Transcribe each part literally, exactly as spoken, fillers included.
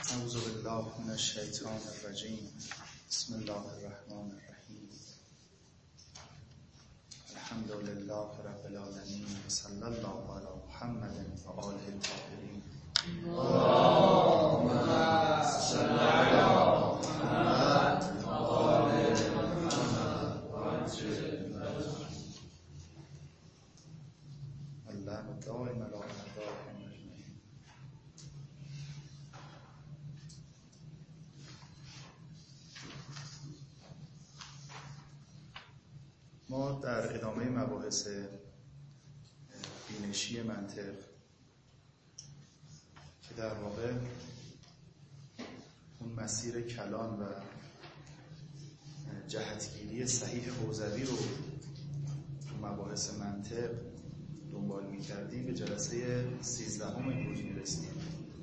اعوذ بالله من الشیطان الرجیم. بسم الله الرحمن الرحیم. الحمد لله رب العالمین. صلی الله علی محمد و آله الطاهرین. اللهم صل علی محمد و آل محمد و عجل اللهم دائم علی اعدائهم اجمعین. ما در ادامه مباحث بینشی منطق که در واقع اون مسیر کلان و جهتگیری صحیح حوزوی رو تو مباحث منطق دنبال می‌کردیم، به جلسه سیزدهم امروز می‌رسیم.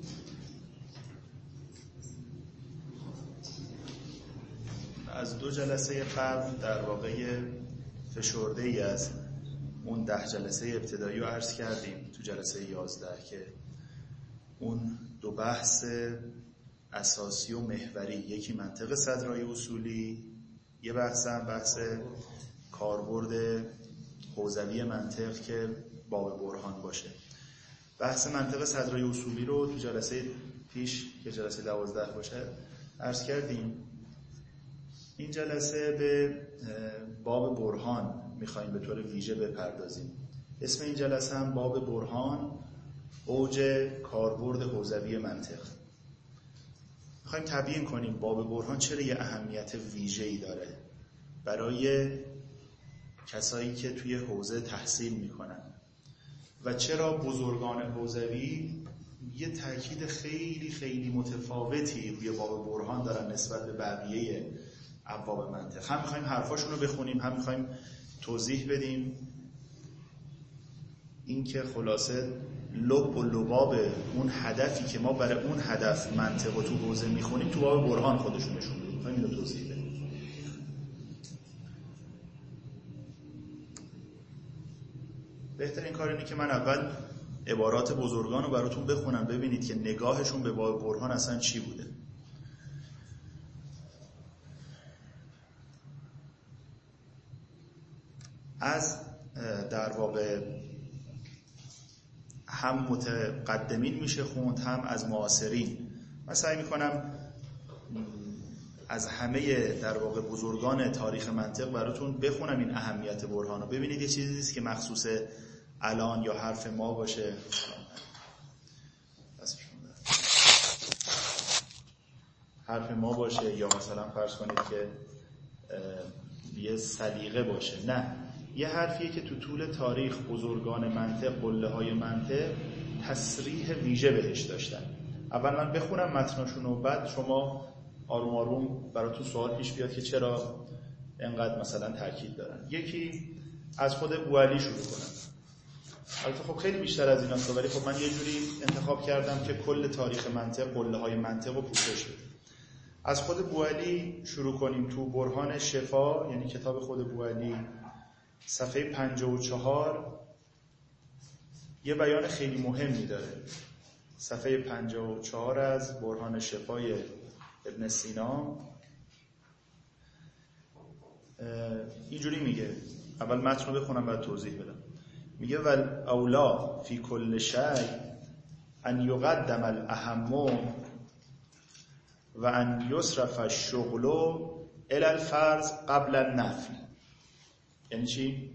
از دو جلسه قبل در واقع فشرده ای از اون ده جلسه ابتدایی رو عرض کردیم تو جلسه یازده که اون دو بحث اساسی و محوری، یکی منطق صدرای اصولی، یه بحث هم بحث کاربرد حوزوی منطق که باب برهان باشه. بحث منطق صدرای اصولی رو تو جلسه پیش که جلسه دوازده باشه عرض کردیم. این جلسه به باب برهان میخواییم به طور ویژه بپردازیم. اسم این جلسه هم باب برهان، اوج کاربرد حوزوی منطق. میخواییم تبیین کنیم باب برهان چرا یه اهمیت ویژه‌ای داره برای کسایی که توی حوزه تحصیل میکنن و چرا بزرگان حوزوی یه تاکید خیلی خیلی متفاوتی روی باب برهان دارن نسبت به بقیه ابواب منطق. هم میخوایم حرفاشون رو بخونیم، هم میخوایم توضیح بدیم این که خلاصه لب و لباب اون هدفی که ما برای اون هدف منطق و تو حوزه میخونیم تو باب برهان خودشون نشون بدیم. میخوایم اینو توضیح بدیم. بهترین کار اینه که من اول عبارات بزرگان رو براتون بخونم، ببینید که نگاهشون به باب برهان اصلا چی بوده. از در واقع هم متقدمین میشه خوند، هم از معاصرین. من سعی میکنم از همه در واقع بزرگان تاریخ منطق براتون بخونم این اهمیت برهان رو. ببینید یه چیزی نیست که مخصوص الان یا حرف ما باشه، حرف ما باشه یا مثلا فرض کنید که یه سلیقه باشه. نه، یه حرفیه که تو طول تاریخ بزرگان منطق، قله های منطق تصریح ویژه بهش داشتن. اول من بخونم متناشون و بعد شما آروم آروم براتون سوال پیش بیاد که چرا اینقدر مثلا تاکید دارن. یکی از خود بوعلی شروع کنم. البته خب خیلی بیشتر از ایناست، ولی خب من یه جوری انتخاب کردم که کل تاریخ منطق، قله های منطق رو پوشش بده. از خود بوعلی شروع کنیم. تو برهان شفا، یعنی کتاب خود بوعلی، صفحه پنجاه و چهار یه بیان خیلی مهمی داره. صفحه پنجاه و چهار از برهان شفای ابن سینا اینجوری میگه. اول متن رو بخونم بعد توضیح بدم. میگه ول اولا فی کل شیء ان یقدم الاهم و ان یصرف الشغل الی الفرض قبل النفل. یعنی چی؟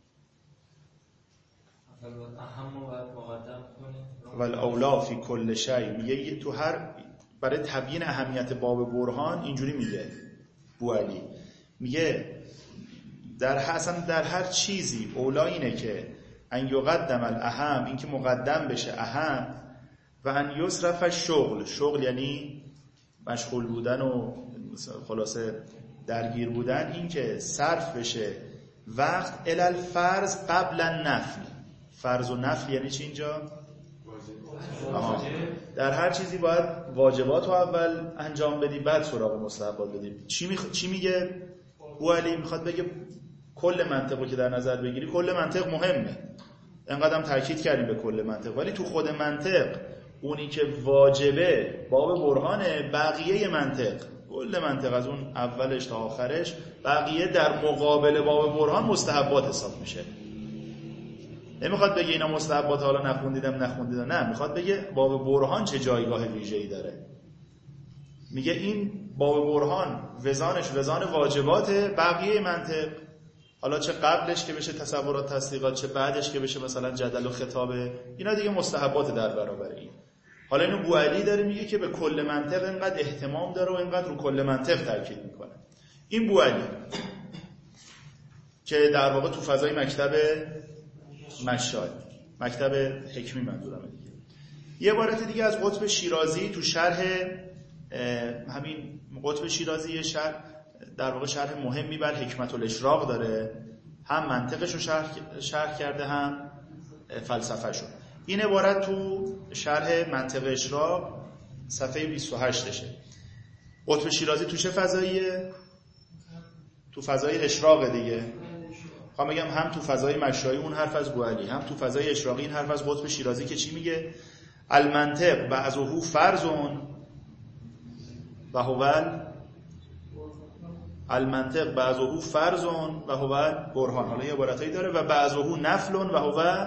اهم رو باید مقدم کنیم. ول اولا فی کل شیء، میگه تو هر، برای تبیین اهمیت باب برهان اینجوری میگه بوعلی، میگه در حسن در هر چیزی اولا اینه که ان یقدم الاهم، این که مقدم بشه اهم، و ان یصرف الشغل، شغل یعنی مشغول بودن و خلاصه درگیر بودن، این که صرف بشه وقت الی الفرض قبل النفل. فرض و نفل یعنی چی اینجا؟ آها. در هر چیزی باید واجبات رو اول انجام بدی بعد سراغ مستحبات بدیم. چی, میخ... چی میگه بوعلی؟ میخواد بگه کل منطق رو که در نظر بگیری، کل منطق مهمه، انقدر هم تاکید کردیم به کل منطق، ولی تو خود منطق اونی که واجبه باب برهانه، بقیه منطق، کل منطق از اون اولش تا آخرش، بقیه در مقابل باب برهان مستحبات حساب میشه. نمیخواد بگه اینا مستحبات حالا نخوندیدم نخوندیدم، نه، میخواد بگه باب برهان چه جایگاه ویژه‌ای داره. میگه این باب برهان وزانش وزان واجباته، بقیه منطق حالا چه قبلش که بشه تصورات تصدیقات، چه بعدش که بشه مثلا جدل و خطابه، اینا دیگه مستحبات در برابر این. حالا اینو بوعلی داره میگه که به کل منطق اینقدر اهتمام داره و اینقدر رو کل منطق تاکید میکنه. این بوعلی که در واقع تو فضای مکتب مشای، مکتب حکمی منظورمه دیگه. یه عبارت دیگه از قطب شیرازی تو شرح همین قطب شیرازی، یه شرح در واقع شرح مهمی بر حکمت الاشراق داره، هم منطقش رو شرح, شرح کرده هم فلسفه‌ش رو. این عبارت تو شرح منطق اشراق صفحه بیست و هشت شه. قطب شیرازی تو چه فضاییه؟ تو فضای اشراق دیگه. خواهم بگم هم تو فضای مشایی اون حرف از بوعلی، هم تو فضای اشراقی این حرف از قطب شیرازی که چی میگه؟ المنطق بعضه فرضون و هو المنطق بعضه فرضون و هو برهان. حالا یه عبارتایی داره و بعضه نفلون و هو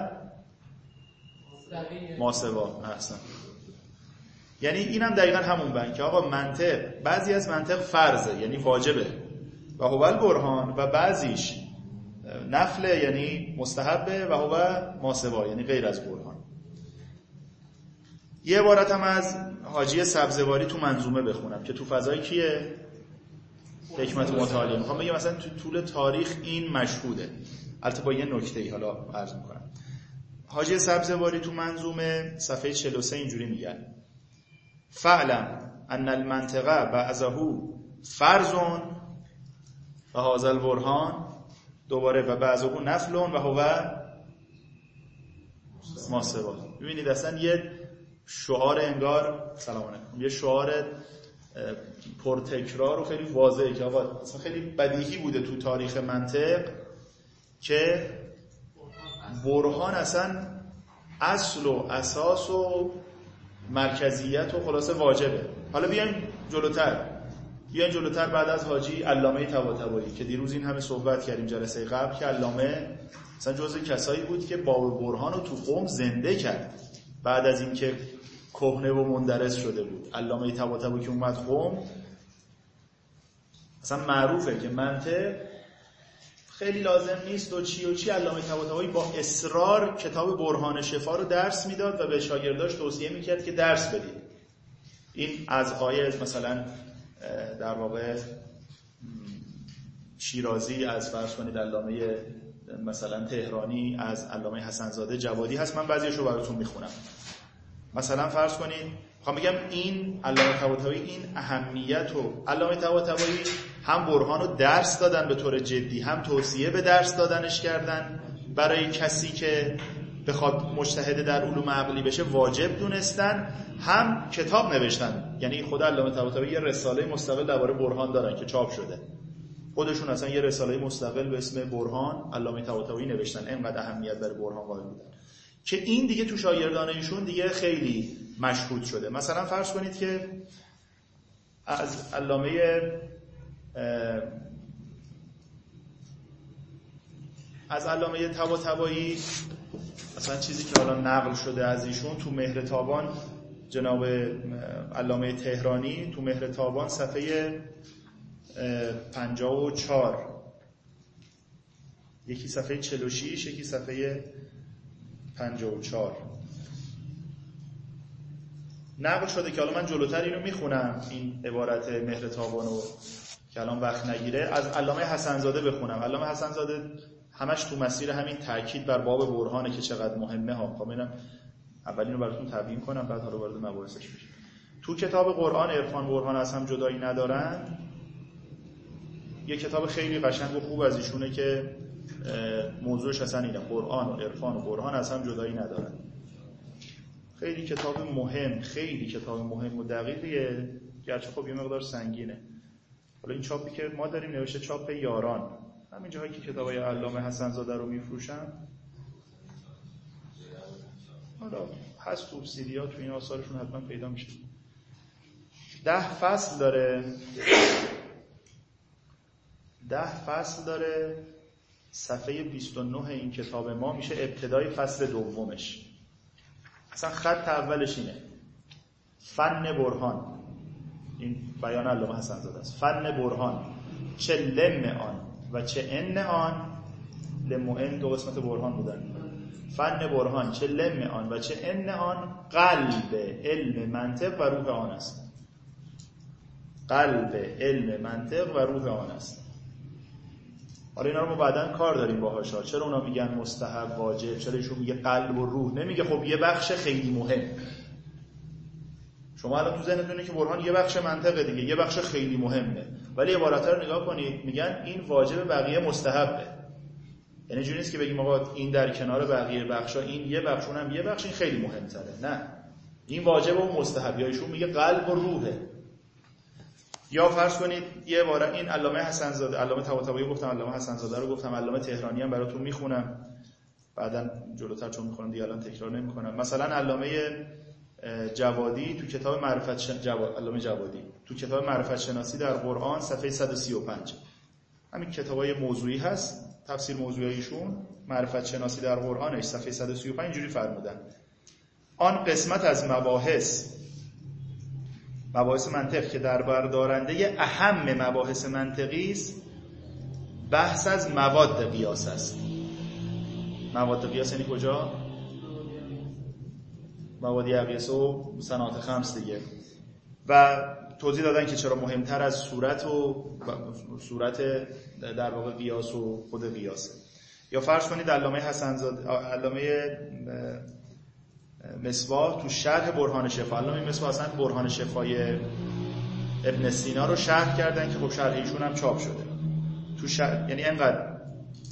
ماسوا. احسن. یعنی اینم دقیقاً همون بند که آقا منطق، بعضی از منطق فرضه یعنی واجبه و هو البرهان، و بعضیش نفله یعنی مستحبه و هو ماسوا یعنی غیر از برهان. یه عبارت هم از حاجی سبزواری تو منظومه بخونم که تو فضای کیه؟ حکمت متعالیه. میخوام بگم مثلا تو طول تاریخ این مشهوده، البته با یه نکته‌ای حالا عرض میکنم. حاجی سبزواری تو منظومه صفحه چهل و سه اینجوری میگن: فعلم ان المنطقه بعضه فرضون و هذا البرهان، دوباره و بعضه نفلون و هو ماسوا. ببینید اصلا یه شعار انگار، سلام علیکم، یه شعار پرتکرار و خیلی واضحه که آقا اصلا خیلی بدیهی بوده تو تاریخ منطق که برهان اصلا اصل و اساس و مرکزیت و خلاصه واجبه. حالا بیایم جلوتر بیایم جلوتر بعد از حاجی علامه طباطبایی که دیروز این همه صحبت کردیم جلسه قبل، که علامه مثلا جزء کسایی بود که باب برهان رو تو قم زنده کرد بعد از اینکه کهنه و مندرس شده بود. علامه طباطبایی که اومد قم، اصلا معروفه که منطق خیلی لازم نیست و چی و چی. علامه طباطبایی با اصرار کتاب برهان شفا رو درس میداد و به شاگرداش توصیه میکرد که درس بدید. این از آیه مثلا در واقع شیرازی، از فرض کنید علامه مثلا تهرانی، از علامه حسنزاده جوادی هست. من بعضیشو براتون میخونم. مثلا فرض کنید میخوام بگم این علامه طباطبایی این اهمیت رو، علامه طباطبایی هم برهان رو درس دادن به طور جدی، هم توصیه به درس دادنش کردن برای کسی که بخواد مجتهد در علوم عقلی بشه واجب دونستن، هم کتاب نوشتن. یعنی خود علامه طباطبایی یه رساله مستقل درباره برهان دارن که چاپ شده. خودشون اصلا یه رساله مستقل به اسم برهان علامه طباطبایی نوشتن، اینقدر اهمیت برای برهان قائل بودن که این دیگه تو شاگردان ایشون دیگه خیلی مشهود شده. مثلا فرض کنید که از علامه از علامه طباطبایی مثلا چیزی که حالا نقل شده از ایشون تو مهر تابان، جناب علامه تهرانی تو مهر تابان صفحه پنجاه و چهار، یکی صفحه چهل و شش، یکی صفحه پنجاه و چهار نقل شده که حالا من جلوتر اینو میخونم، این عبارت مهر تابانو که الان وقت نگیره. از علامه حسنزاده بخونم. علامه حسنزاده همش تو مسیر همین تاکید بر باب برهانه که چقدر مهمه ها. خب اینم اول اینو براتون تبیین کنم، بعد حالا وارد مباحثش بشیم. تو کتاب قرآن عرفان برهان از هم جدایی ندارن، یه کتاب خیلی قشنگ و خوب از ایشونه که موضوعش اصلا اینه، قرآن و عرفان و برهان از هم جدایی ندارن. خیلی کتاب مهم، خیلی کتاب مهم و دقیقیه، گرچه خب یه مقدار سنگینه. حالا این چاپی که ما داریم نوشته چاپ یاران، همین جاهایی که کتابای علامه حسنزاده رو میفروشن حالا هست تو سیدیا تو این آثارشون حتما پیدا میشه. ده فصل داره ده فصل داره صفحه بیست و نه این کتاب ما میشه ابتدای فصل دومش. اصلا خط اولش اینه: فن برهان. این بیان علامه حسن زاده است. فن برهان چه لم آن و چه ان آن. لم و ان دو قسمت برهان بودن. فن برهان چه لم آن و چه ان آن قلب علم منطق و روح آن است. قلب علم منطق و روح آن است. حالا اینا رو ما بعداً کار داریم باهاش. چرا اونا میگن مستحب واجب؟ چرا ایشون میگه قلب و روح؟ نمیگه خب یه بخش خیلی مهم. شما الان تو ذهنتونه که برهان یه بخش منطقه دیگه، یه بخش خیلی مهمه، ولی عبارت‌ها رو نگاه کنید میگن این واجب بقیه مستحبه. یعنی جوری نیست که بگیم آقا این در کنار بقیه بخشا این یه بخش اونم یه بخش این خیلی مهم‌تره. نه، این واجب و مستحب. یا ایشون میگه قلب و روحه. یا فرض کنید یه بار این علامه حسن زاده، علامه طباطبایی گفتم، علامه حسن زاده رو گفتم، علامه تهرانی هم براتون میخونم بعداً جلوتر چون میخونم دیگه الان تکرار نمیکنم. مثلا علامه جوادی تو کتاب معرفت ش... جواد... علامه جوادی تو کتاب معرفت شناسی در قرآن صفحه صد و سی و پنج، همین کتابای موضوعی هست، تفسیر موضوعیشون معرفت شناسی در قرآنش صفحه صد و سی و پنج اینجوری فرمودن: آن قسمت از مباحث مباحث منطق که در بر دارنده اهم مباحث منطقی است بحث از مواد قیاس است. مواد قیاس یعنی کجا؟ مواد اقیسه و صنعات خمس دیگه. و توضیح دادن که چرا مهمتر از صورت و صورت در واقع قیاس و خود قیاسه. یا فرض کنید علامه حسن زاده، علامه مصباح تو شرح برهان شفا، علامه مصباح اصلا برهان شفای ابن سینا رو شرح کردن که خب شرح ایشون هم چاپ شده تو شرح. یعنی انقدر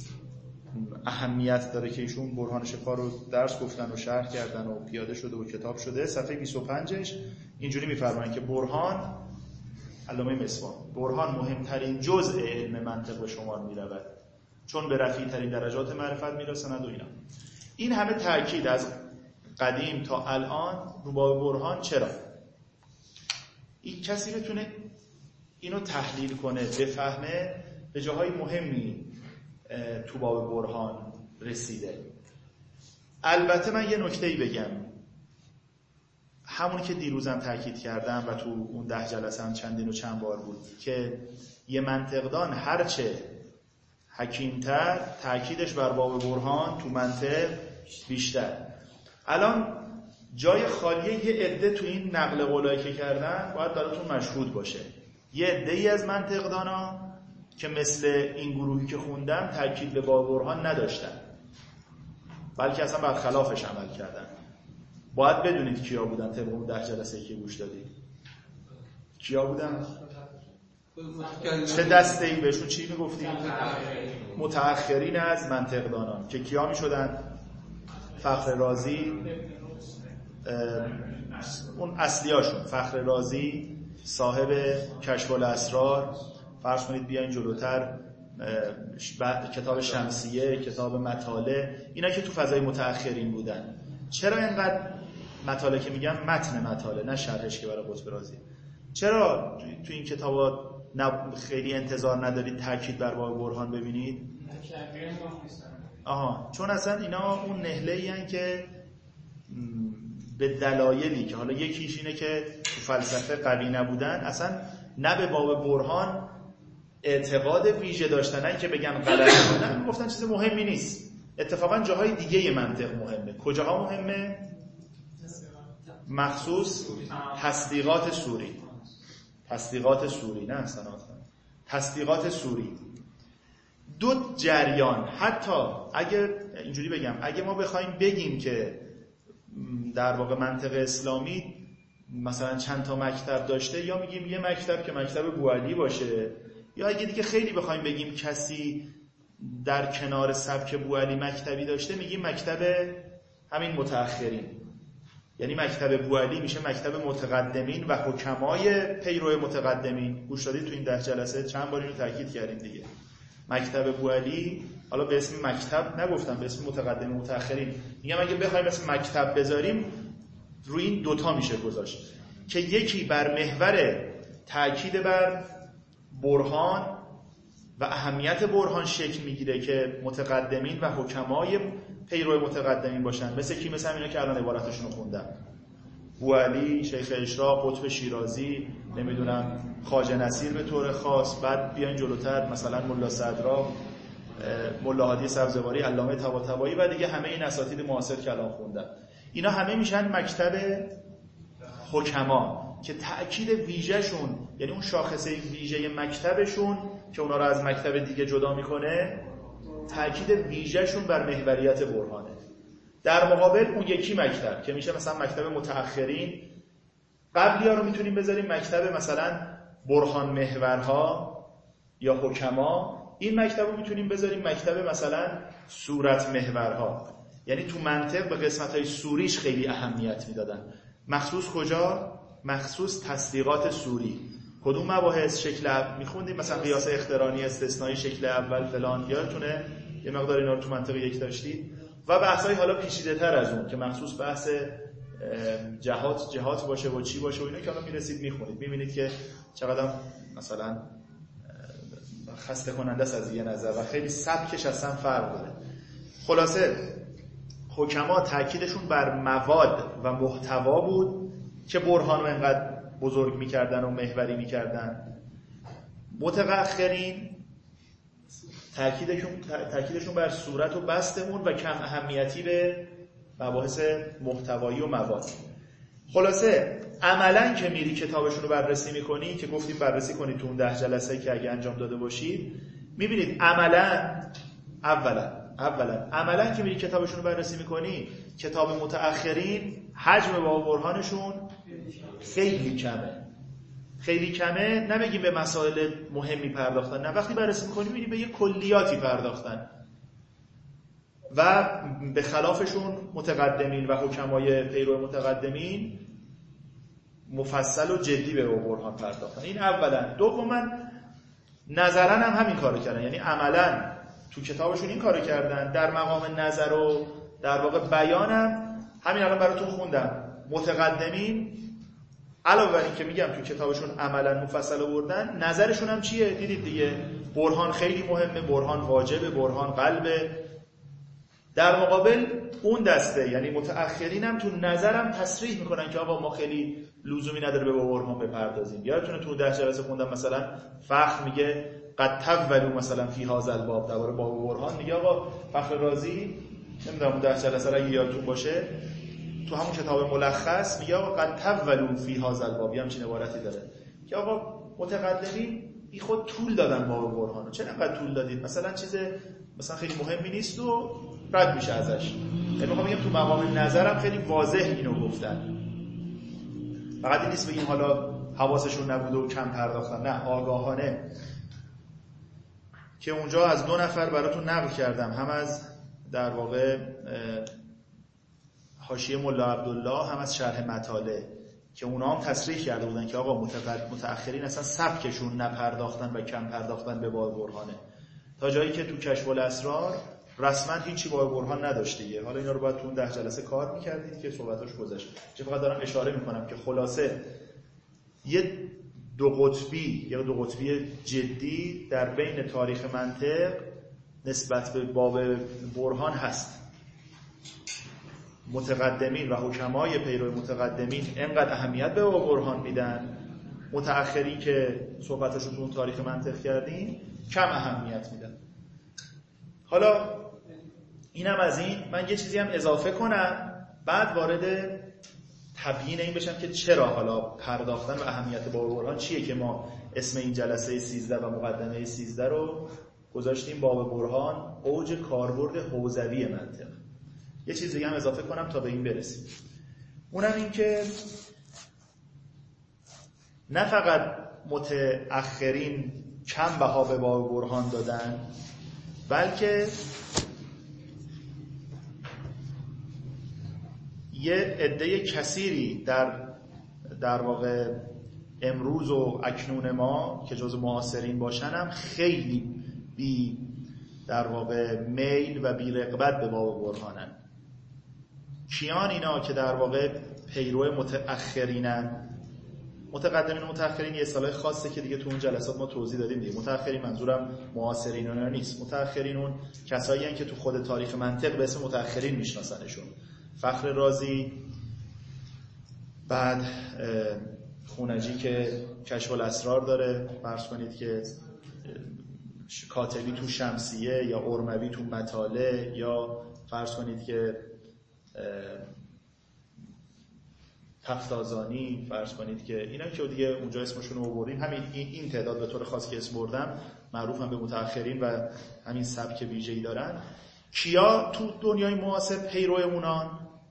اهمیت داره که ایشون برهان شفا رو درس گفتن و شرح کردن و پیاده شده و کتاب شده. صفحه بیست و پنجش اینجوری میفرمایند که برهان، علامه مصباح، برهان مهمترین جزء علم منطق به شمار میرود چون به رفیع ترین درجات معرفت میرسند و اینا. این همه تاکید از قدیم تا الان رو باب برهان. چرا؟ این کسی بتونه اینو تحلیل کنه بفهمه به جاهای مهمی تو باب برهان رسیده. البته من یه نکته‌ای بگم، همون که دیروزم تاکید کردم و تو اون ده جلسه هم چندین و چند بار بود که یه منطقدان هرچه حکیمتر تاکیدش بر باب برهان تو منطق بیشتر. الان جای خالیه یه عده تو این نقل قولایی که کردن باید براتون مشهود باشه. یه عده‌ای از منطقدانا که مثل این گروهی که خوندم تاکید به باب برهان نداشتن، بلکه اصلا برخلافش عمل کردن. باید بدونید کیا بودن طبق اون ده جلسه که گوش دادید. کیا بودن؟ چه دسته‌ای بهشون چی میگفتیم؟ متأخرین از منطقدانان که کیا میشدن؟ فخر رازی، اون اصلیاشون فخر رازی صاحب کشف الاسرار، فرض کنید بیاین جلوتر کتاب شمسیه، کتاب مطالع، اینا که تو فضای متأخرین بودن. چرا اینقدر مطالع که میگم متن مطالع نه شرحش که برای قطب رازی، چرا تو این کتابا خیلی انتظار ندارید تاکید بر باب برهان ببینید؟ آها، چون اصلا اینا اون نهله‌ای ان که به دلایلی که حالا یکیش اینه که تو فلسفه قوی نبودن، اصلا نه به باب برهان اعتقاد ویژه داشتن، نه که بگن غلط بودن، گفتن چیز مهمی نیست. اتفاقا جاهای دیگه منطق مهمه. کجاها مهمه؟ مخصوص تصدیقات سوری. تصدیقات سوری نه سنات تصدیقات سوری. دو جریان، حتی اگر اینجوری بگم، اگه ما بخوایم بگیم که در واقع منطق اسلامی مثلا چند تا مکتب داشته، یا میگیم یه مکتب که مکتب بوعلی باشه، یا اگه دیگه خیلی بخوایم بگیم کسی در کنار سبک بوعلی مکتبی داشته، میگیم مکتب همین متأخرین. یعنی مکتب بوعلی میشه مکتب متقدمین و حکمای پیرو متقدمین. گوش دادید تو این ده جلسه چند بار اینو تاکید کردیم دیگه. مکتب بوعلی، حالا به اسم مکتب نگفتم، به اسم متقدم متأخرین میگم اگه بخوایم اسم مکتب بذاریم روی این دوتا میشه گذاشت که یکی بر محور تأکید بر برهان و اهمیت برهان شکل میگیره که متقدمین و حکمای پیرو متقدمین باشن، مثل کی؟ مثل اینا که الان عبارتشون رو خوندم، بوعلی، شیخ اشراق، قطب شیرازی، نمیدونم خواجه نصیر به طور خاص، بعد بیاین جلوتر مثلا ملا صدرا، ملا هادی سبزواری، علامه طباطبایی و دیگه همه این اساتید معاصر که الان خوندم، اینا همه میشن مکتب حکما که تأکید ویژه‌شون، یعنی اون شاخصه ویژه مکتبشون که اونا رو از مکتب دیگه جدا میکنه، تأکید ویژه‌شون بر محوریت برهانه. در مقابل اون یکی مکتب که میشه مثلا مکتب متأخرین، قبلی ها رو میتونیم بذاریم مکتب مثلا برهان محورها یا حکما، این مکتب رو میتونیم بذاریم مکتب مثلا صورت محورها. یعنی تو منطق به قسمت‌های سوریش خیلی اهمیت میدادن. مخصوص کجا؟ مخصوص تصدیقات سوری. کدوم مباحث؟ شکل اول میخوندیم مثلا قیاس اقترانی، استثنایی، شکل اول فلان، یادتونه یه مقدار اینا رو تو منطق یک داشتید. و بحث‌های حالا پیچیده‌تر از اون که مخصوص بحث جهات جهات باشه و چی باشه و اینا که حالا میرسید میخونید، میبینید که چقدر مثلا خسته کننده است از یه نظر و خیلی سبکش اصلا فرق داره. خلاصه حکما تاکیدشون بر مواد و محتوا بود که برهان رو انقدر بزرگ میکردن و محوری میکردن. متأخرین تاکیدشون تاکیدشون بر صورت و بستمون و کم اهمیتی به مباحث محتوایی و مواد. خلاصه عملاً که میری کتابشون رو بررسی میکنی، که گفتیم بررسی کنید تو اون ده جلسه که اگه انجام داده باشید، میبینید عملاً اولا اولا عملاً که میری کتابشون رو بررسی میکنی، کتاب متأخرین حجم باب برهانشون خیلی کمه خیلی کمه نه بگیم به مسائل مهمی پرداختن، نه، وقتی بررسی میکنی میبینی به یه کلیاتی پرداختن و به خلافشون متقدمین و حکمای پیرو متقدمین مفصل و جدی به برهان پرداختن. این اولا. دوما نظرا هم همین کارو کردن، یعنی عملا تو کتابشون این کارو کردن. در مقام نظر و در واقع بیانم همین الان براتون خوندم، متقدمین علاوه بر این که میگم تو کتابشون عملا مفصل آوردن، نظرشون هم چیه؟ دیدید دیگه، برهان خیلی مهمه، برهان واجبه، برهان قلبه. در مقابل اون دسته یعنی متأخرین هم تو نظرم تصریح میکنن که آقا ما خیلی لزومی نداره به برهان بپردازیم. یادتونه تو ده جلسه خوندم مثلا فخر میگه قد تولوا مثلا فی هذا الباب، درباره باب برهان میگه آقا فخر رازی، نمیدونم اون ده جلسه را یادتون باشه، تو همون کتاب ملخص میگه آقا قد تولوا فی هذا الباب، یه همچین عبارتی داره که آقا متقدمین بی خود طول دادن باب برهانو. چرا انقدر طول دادید؟ مثلا چیز مثلا خیلی مهمی نیست و رد میشه ازش. یعنی میخوام بگم تو مقام نظرم خیلی واضح اینو گفتن. فقط این نیست بگیم حالا حواسشون نبوده و کم پرداختن، نه، آگاهانه. که اونجا از دو نفر براتون نقل کردم، هم از در واقع حاشیه ملا عبدالله، هم از شرح مطالع، که اونا هم تصریح کرده بودن که آقا متأخرین اصلا سبکشون نپرداختن و کم پرداختن به باب برهانه، تا جایی که تو کشف الاسرار رسما هیچی باب برهان نداشته. حالا اینا رو باید تو اون ده جلسه کار میکردید که صحبتاش گذشت. چه فقط دارم اشاره میکنم که خلاصه یه دو قطبی یا دو قطبی جدی در بین تاریخ منطق نسبت به باب برهان هست. متقدمین و حکمای پیرو متقدمین اینقدر اهمیت به باب برهان میدن، متأخرین که صحبتاشو تو اون تاریخ منطق کردیم کم اهمیت میدن. حالا اینم از این. من یه چیزی هم اضافه کنم، بعد وارد تبیین این بشم که چرا حالا پرداختن و اهمیت باب برهان چیه که ما اسم این جلسه سیزده و مقدمه سیزده رو گذاشتیم باب برهان، اوج کاربرد حوزوی منطق. یه چیز دیگه هم اضافه کنم تا به این برسیم، اونم این که نه فقط متأخرین کم بها به باب برهان دادن، بلکه یه عده کثیری در در واقع امروز و اکنون ما که جزو معاصرین باشن هم خیلی بی در واقع میل و بی رغبت به باب برهانن. کیان اینا که در واقع پیرو متأخرینن؟ متقدمین و متأخرین یه اصطلاح خاصه که دیگه تو اون جلسات ما توضیح دادیم دیگه. متأخرین منظورم معاصرین اون نیست. متأخرین اون کسایی هستن که تو خود تاریخ منطق به اسم متأخرین میشناسنشون. فخر رازی، بعد خونجی که کشف الاسرار داره، فرض کنید که کاتبی تو شمسیه، یا ارموی تو مطالع، یا فرض کنید که تفتازانی، فرض کنید که اینا که دیگه اونجا اسمشون رو آوردیم، همین این تعداد به طور خاص که اسم بردم معروفن به متأخرین و همین سبک ویژه‌ای دارن. کیا تو دنیای معاصر پیرو اونان؟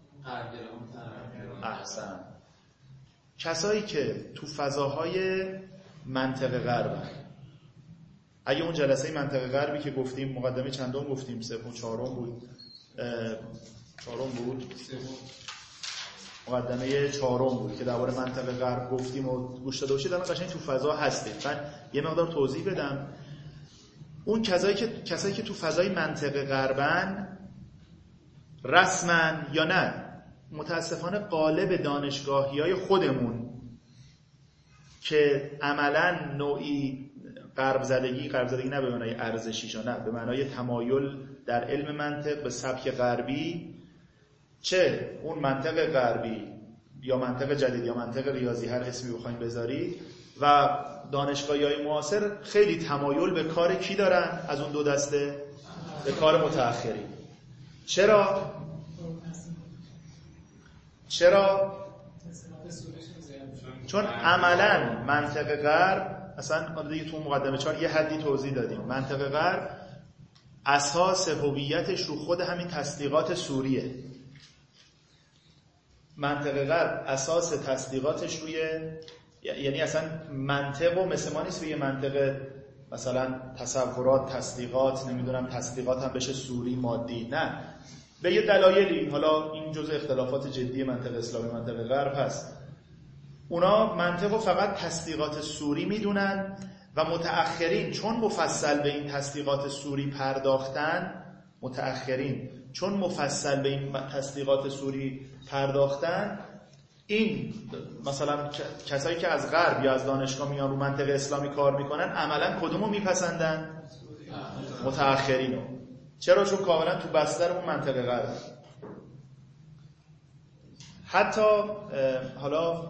احسن، کسایی که تو فضاهای منطق غربن. اگه اون جلسه منطق غربی که گفتیم، مقدمه چندم گفتیم؟ سوم چهارم بود. چهارم بود. مقدمه چهارم بود که درباره منطق غرب گفتیم و گوش داده باشید. الان قشنگ تو فضا هستید. من یه مقدار توضیح بدم. اون کسایی که کسایی که تو فضای منطق غربن، رسما یا نه، متاسفانه قالب دانشگاهی‌های خودمون که عملاً نوعی غرب زدگی، غرب زدگی نه به معنای ارزشی، نه به معنای تمایل در علم منطق به سبک غربی، چه اون منطق غربی یا منطق جدید یا منطق ریاضی، هر اسمی بخواید بذارید، و دانشگاهی‌های معاصر خیلی تمایل به کار کی دارن از اون دو دسته؟ به کار متأخرین. چرا؟ چرا؟ چون عملاً منطق غرب، اصلا دیگه تو مقدمه چهار یه حدی توضیح دادیم، منطق غرب اساس هویتش رو خود همین تصدیقات سوریه. منطق غرب اساس تصدیقاتش روی، یعنی اصلا منطق و مثل ما نیست روی منطق مثلا تصورات، تصدیقات، نمیدونم تصدیقات هم بشه سوری مادی، نه، به یه دلایلی، حالا این جزء اختلافات جدی منطق اسلامی منطق غرب هست. اونا منطق رو فقط تصدیقات سوری میدونن و متأخرین چون مفصل به این تصدیقات سوری پرداختن، متأخرین چون مفصل به این تصدیقات سوری پرداختن، این مثلا کسایی که از غرب یا از دانشگاه میان رو منطق اسلامی کار میکنن، عملا کدومو میپسندن؟ متأخرینو. چرا؟ چون کاملا تو بستر اون منطق غرب. حتی حالا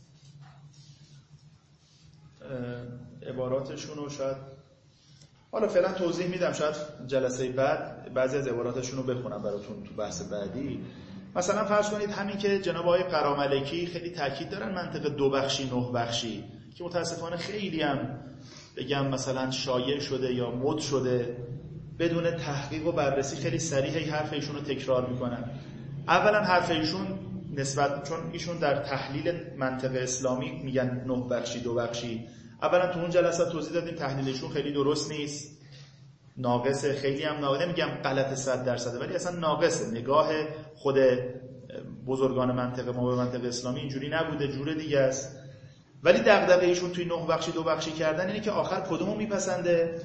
عباراتشون رو شاید حالا فعلا توضیح میدم، شاید جلسه بعد بعضی از عباراتشون رو بخونم براتون تو بحث بعدی. مثلا فرض کنید همین که جناب آقای قراملکی خیلی تاکید دارن منطق دو بخشی نه بخشی، که متاسفانه خیلی هم بگم مثلا شایع شده یا مد شده، بدون تحقیق و بررسی خیلی صریح این حرف ایشون رو تکرار میکنن. اولا حرف ایشون نسبت، چون ایشون در تحلیل منطق اسلامی میگن نه بخشی دو بخشی، اولا تو اون جلسات توضیح دادیم تحلیلشون خیلی درست نیست، ناقصه، خیلی هم ناقصه، نمیگم غلط صد درصده، ولی اصلا ناقصه. نگاه خود بزرگان منطق ما به منطق اسلامی اینجوری نبوده، جور دیگه است. ولی دغدغه ایشون توی نه بخشی دو بخشی کردن اینه که آخر کدومو میپسنده؟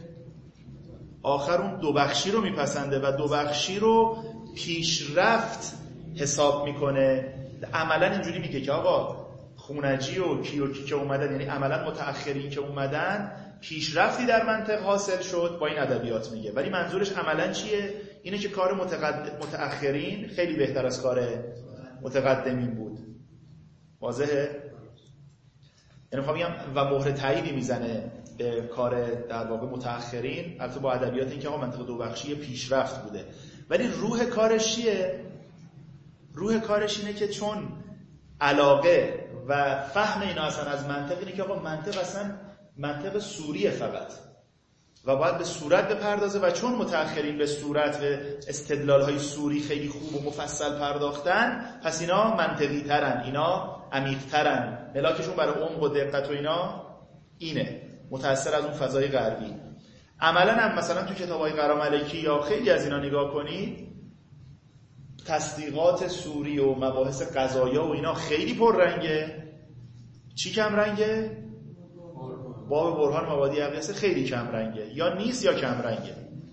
آخر اون دو بخشی رو میپسنده و دو بخشی رو پیشرفت حساب میکنه. عملا اینجوری میگه که آقا خونجی و کی و کی که اومدن، یعنی عملا متأخرین که اومدن پیشرفتی در منطق حاصل شد، با این ادبیات میگه. ولی منظورش عملا چیه؟ اینه که کار متقد... متأخرین خیلی بهتر از کار متقدمین بود. واضحه؟ یعنی میخوام بگم و مهر تاییدی میزنه به کار در واقع متأخرین، البته با ادبیات این که آقا منطق دو بخشی پیشرفت بوده. ولی روح کارش چیه؟ روح کارش اینه که چون علاقه و فهم اینا اصلا از منطق اینه که آقا منطق اصلا منطق سوریه فقط و باید به صورت بپردازه، و چون متأخرین به صورت و استدلال‌های سوری خیلی خوب و مفصل پرداختن، پس اینا منطقی ترن، اینا عمیق ترن، ملاکشون برای عمق و دقت و اینا اینه، متأثر از اون فضای غربی. عملاً هم مثلا تو کتاب‌های قراملکی یا خیلی از اینا نگاه کنید، تصدیقات سوری و مباحث قضایا و اینا خیلی پر رنگه. چی کم رنگه؟ باب برهان مبادی عقلی خیلی کم رنگه، یا نیست یا کم رنگه.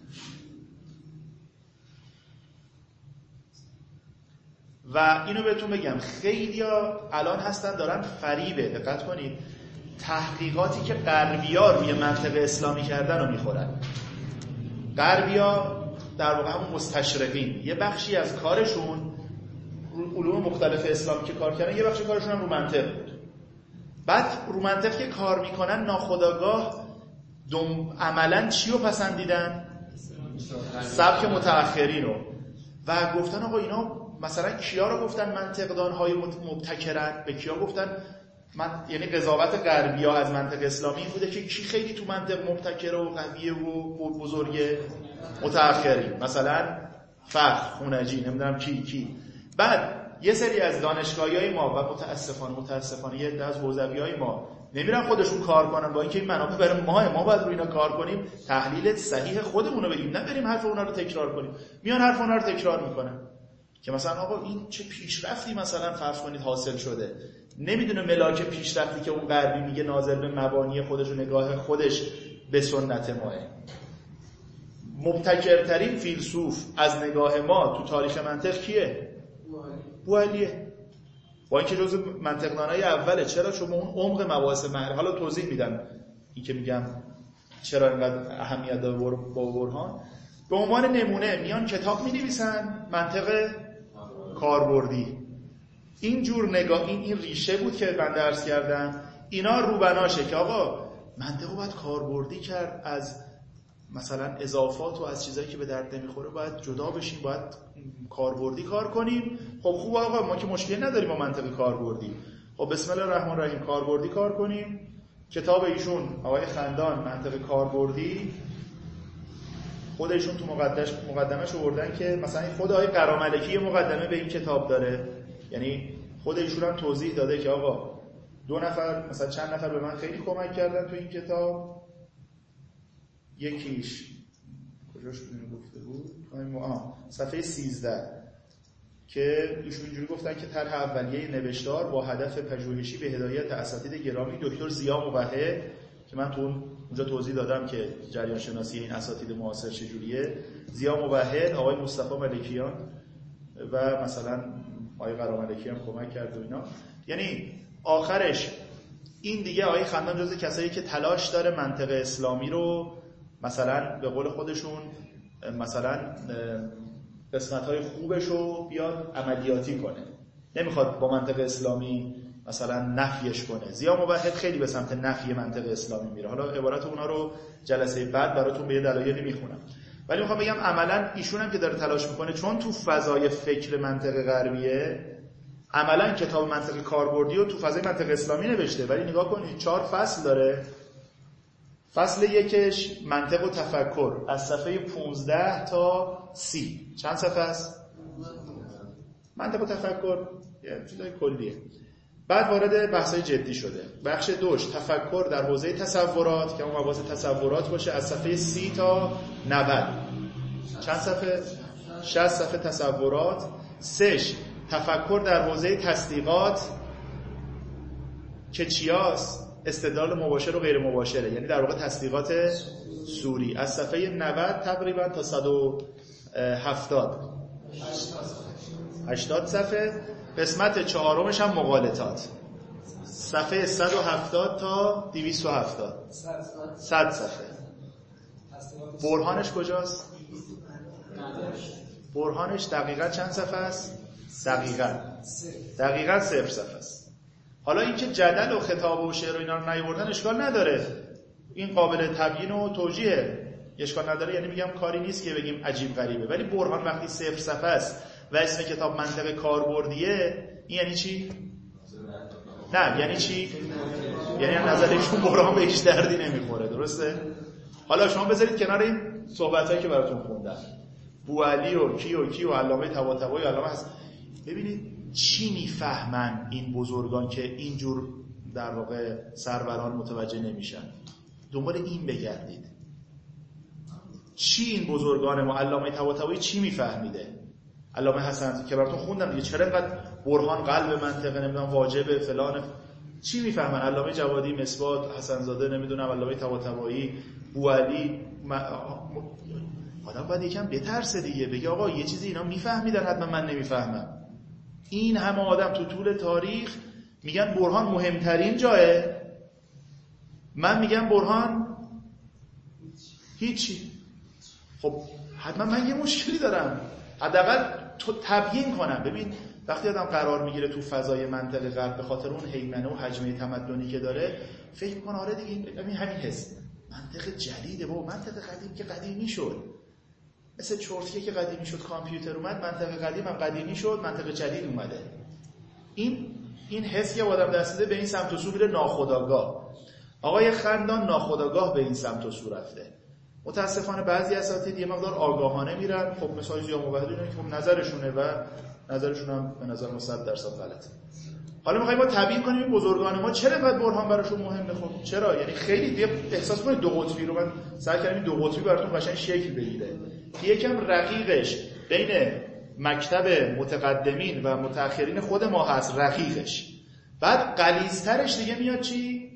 و اینو بهتون بگم خیلیا الان هستن دارن فریبه، دقت کنید، تحقیقاتی که غربی‌ها روی منطق اسلامی کردن رو میخورن. غربی‌ها در واقع همون مستشرقین یه بخشی از کارشون علوم مختلف اسلامی که کار کردن، یه بخشی کارشون هم رو منطق بود. بعد رو منطق که کار میکنن ناخودآگاه دم عملاً چی رو پسندیدن؟ سبک متأخرین رو. و گفتن آقا اینا مثلا کیا رو گفتن منطقدان‌های مبتکرن؟ به کیا گفتن؟ من یعنی قضاوت غربی‌ها از منطق اسلامی این بوده که کی خیلی تو منطق مبتکر و قویه و بزرگه؟ متأخرین، مثلا فخر، خونجی، نمیدونم کی کی. بعد یه سری از دانشگاهی‌های ما و متاسفانه متاسفانه یه عده از حوزوی‌های ما نمیرن خودشون کار کنن، با اینکه این منابع برای ما ما باید روی اینا کار کنیم، تحلیل صحیح خودمون رو بگیم، نه بریم حرف اونا رو تکرار کنیم. میان حرف اونا رو تکرار میکنن که مثلا آقا این چه پیشرفتی مثلا فرض کنید حاصل شده، نمیدونه ملاک پیشرفتی که اون غربی میگه ناظر به مبانی خودش و نگاه خودش به سنت ماه. مبتکرترین فیلسوف از نگاه ما تو تاریخ منطق کیه؟ بوعلیه. با اینکه جزو منطقدانای اوله. چرا؟ چون اون عمق مباحث معرفت. حالا توضیح میدم این که میگم چرا اینقدر اهمیت داره با برهان. به عنوان نمونه میان کتاب مینویسن منطق کاربردی. این جور نگاه، این این ریشه بود که من درس کردم. اینا روبناشه که آقا منطق رو باید کاربردی کرد، از مثلا اضافات و از چیزایی که به درد نمیخوره باید جدا بشیم، باید کاربردی کار کنیم. خب خوب آقا ما که مشکل نداریم با منطق کاربردی. خب بسم الله الرحمن الرحیم کاربردی کار کنیم. کتاب ایشون آقای خندان منطق کاربردی، خود ایشون تو مقدمش مقدمش آوردن که مثلا خود آقای قراملکی مقدمه به این کتاب داره، یعنی خود ایشون هم توضیح داده که آقا دو نفر مثلا چند نفر به من خیلی کمک کردن تو این کتاب. یکیش کجاش اینو گفته بود؟ آه صفحه سیزده که ایشون اینجوری گفتن که طرح اولیه نوشتار با هدف پژوهشی به هدایت اساتید گرامی دکتر ضیا موحد، که من تو اونجا توضیح دادم که جریان شناسی این اساتید معاصر چجوریه، ضیا موحد، آقای مصطفی ملکیان و مثلا آقای قراملکی هم کمک کرد و اینا. یعنی آخرش این دیگه آقای خندان جزو کسایی که تلاش داره منطق اسلامی رو مثلا به قول خودشون مثلا قسمت‌های خوبش رو بیاد عملیاتی کنه، نمیخواد با منطق اسلامی مثلا نفیش کنه. ضیا موحد خیلی به سمت نفی منطق اسلامی میره. حالا عبارت اونا رو جلسه بعد براتون به یه دلایلی میخونم، ولی میخوام بگم عملا ایشون هم که داره تلاش میکنه چون تو فضای فکر منطق غربیه، عملا کتاب منطق کاربردی رو تو فضای منطق اسلامی نوشته. ولی نگاه کنید چهار فصل داره. فصل یکش منطق و تفکر از صفحه پونزده تا سی. چند صفحه است؟ منطق و تفکر یه چیزای کلیه. بعد وارد بحث‌های جدی شده. بخش دوش تفکر در حوزه تصورات که اون مباحث تصورات باشه، از صفحه سی تا نود. چند صفحه؟ شصت صفحه تصورات. سش تفکر در حوزه تصدیقات که چیاست؟ استدلال مباشر و غیر مباشره، یعنی در واقع تصدیقات سوری، از صفحه نود تقریبا تا صد و هفتاد هشتاد صفحه. قسمت چهارمش هم مغالطات، صفحه صد و هفتاد تا دویست و هفتاد، صد صفحه. برهانش کجاست؟ برهانش دقیقا چند صفحه است؟ دقیقا دقیقا صفر صفحه است. حالا این که جدل و خطاب و شعر و اینا رو نیاوردن اشکال نداره، این قابل تبیین و توجیه، اشکال نداره. یعنی میگم کاری نیست که بگیم عجیب غریبه. ولی برهان وقتی صفر صفحه است و اسم کتاب منطق کاربردیه، این یعنی چی؟ نه یعنی چی؟ یعنی از نظرشون برهان به هیچ دردی نمیخوره. درسته؟ حالا شما بذارید کنار این صحبتایی که براتون خوندم، بوعلی و کی و کی و علامه طباطبایی و علامه هست، ببینید چی میفهمن این بزرگان که اینجور در واقع سروران متوجه نمیشن. دنبال این بگردید چی این بزرگان ما، علامه طباطبایی چی میفهمیده، علامه حسن که براتون خوندم دیگه، چرا اینقدر برهان قلب منطقه نمیدونم واجبه فلان، چی میفهمن؟ علامه جوادی، مصباح، حسن زاده، نمیدونم علامه طباطبایی، بوعلی. آدم باید یکم بترسه دیگه، بگه آقا یه چیزی اینا میفهمیدن حتما من نمیفهمم. این همه آدم تو طول تاریخ میگن برهان مهمترین جایه، من میگم برهان هیچی. خب حتما من یه مشکلی دارم، حداقل تو تبیین کنم. ببین وقتی آدم قرار میگیره تو فضای منطقه غرب به خاطر اون هیمنه و حجمه تمدنی که داره، فکر میکنه آره دیگه همین همین حس منطقه جدیده و منطقه قدیم که قدیمی شد، مثل چرتکه که قدیمی شد کامپیوتر اومد، منطقه قدیم هم قدیمی شد، منطقه جدید اومده. این این حس که آدم دست میده به این سمت و سو میره ناخودآگاه. آقای خندان ناخودآگاه به این سمت و سو رفته. متاسفانه بعضی اساتید یه مقدار آگاهانه میرن. خب مثلا ضیاء موحد اینا که خب نظرشونه و نظرشون هم به نظر ما صد درصد غلطه. حالا میخوایم ما تبیین کنیم این بزرگان ما چرا اینقدر برهان براشون مهمه. خب چرا؟ یعنی خیلی احساس کنید دو قطبی رو من سعی کردم این دو قطبی براتون قشنگ شکل بگیره. یکم رقیقش بین مکتب متقدمین و متأخرین خود ما هست، رقیقش. بعد غلیظترش دیگه میاد چی؟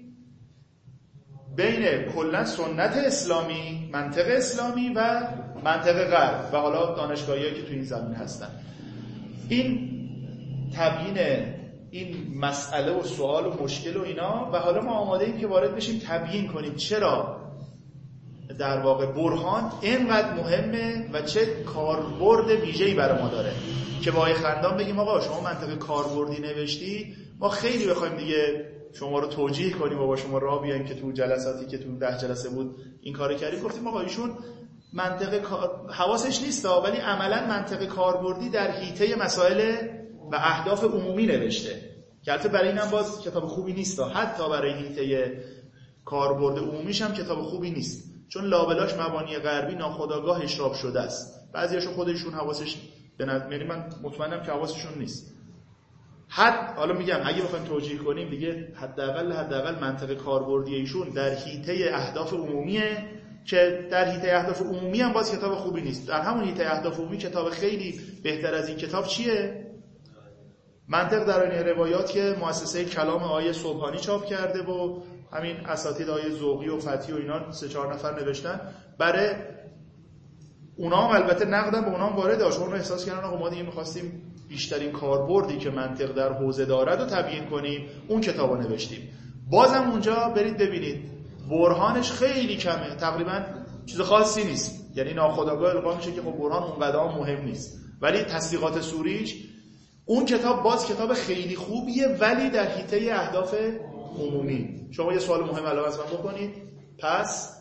بین کلا سنت اسلامی، منطق اسلامی و منطق غرب و حالا دانشگاهیایی که تو این زمین هستن. این تبیین این مسئله و سوال و مشکل و اینا، و حالا ما آماده ایم که وارد بشیم تبیین کنیم چرا در واقع برهان اینقدر مهمه و چه کاربرد ویژه‌ای برای ما داره که با خندان بگیم آقا شما منطقه کاربردی نوشتی، ما خیلی بخوایم دیگه شما رو توجیه کنیم و با شما راه بیایم که تو جلساتی که تو ده جلسه بود این کارو کردیم، گفتیم آقا ایشون منطقه حواسش نیست ولی عملا منطقه کاربردی در حیطه مسائل و اهداف عمومی نوشته که البته برای اینم باز کتاب خوبی نیست، حتی برای حیطه کاربرد عمومیش هم کتاب خوبی نیست، چون لابلاش مبانی غربی ناخودآگاه اشراف شده است. بعضیاشو خودشون حواسش به نظر، یعنی من مطمئنم که حواسشون نیست. حد حالا میگم اگه بخوایم توجیه کنیم دیگه حداقل حداقل منطقه کاربردی ایشون در حیطه اهداف عمومیه که در حیطه اهداف عمومی هم باز کتاب خوبی نیست. در همون حیطه اهداف عمومی کتاب خیلی بهتر از این کتاب چیه؟ منطق در آیین روایات که مؤسسه کلام آقای صبحانی چاپ کرده و همین اساتید آقای ذوقی و فتحی و اینا سه چهار نفر نوشتن. برای اونا هم البته نقدم به اونا هم وارد داشت. اون احساس کردن آقا ما دیگه می‌خواستیم بیشترین کاربردی که منطق در حوزه دارد رو تبیین کنیم، اون کتابو نوشتیم. بازم اونجا برید ببینید برهانش خیلی کمه، تقریبا چیز خاصی نیست، یعنی ناخودآگاه القا میشه که خب برهان اونقدر مهم نیست، ولی تصدیقات سوریش اون کتاب باز کتاب خیلی خوبیه ولی در حیطه اهداف عمومی. شما یه سوال مهم الان از من بکنید، پس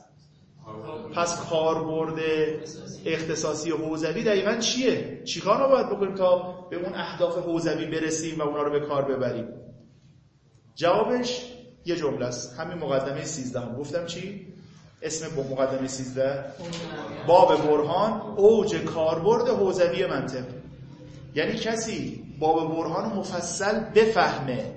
پس کاربرد اختصاصی و حوزوی دقیقاً چیه؟ چیکار ما باید بکنیم تا به اون اهداف حوزوی برسیم و اونا رو به کار ببریم؟ جوابش یه جمله است، همین مقدمه سیزده هم گفتم چی؟ اسم مقدمه سیزده باب برهان اوج کاربرد حوزوی منطق. یعنی کسی باب برهان رو مفصل بفهمه،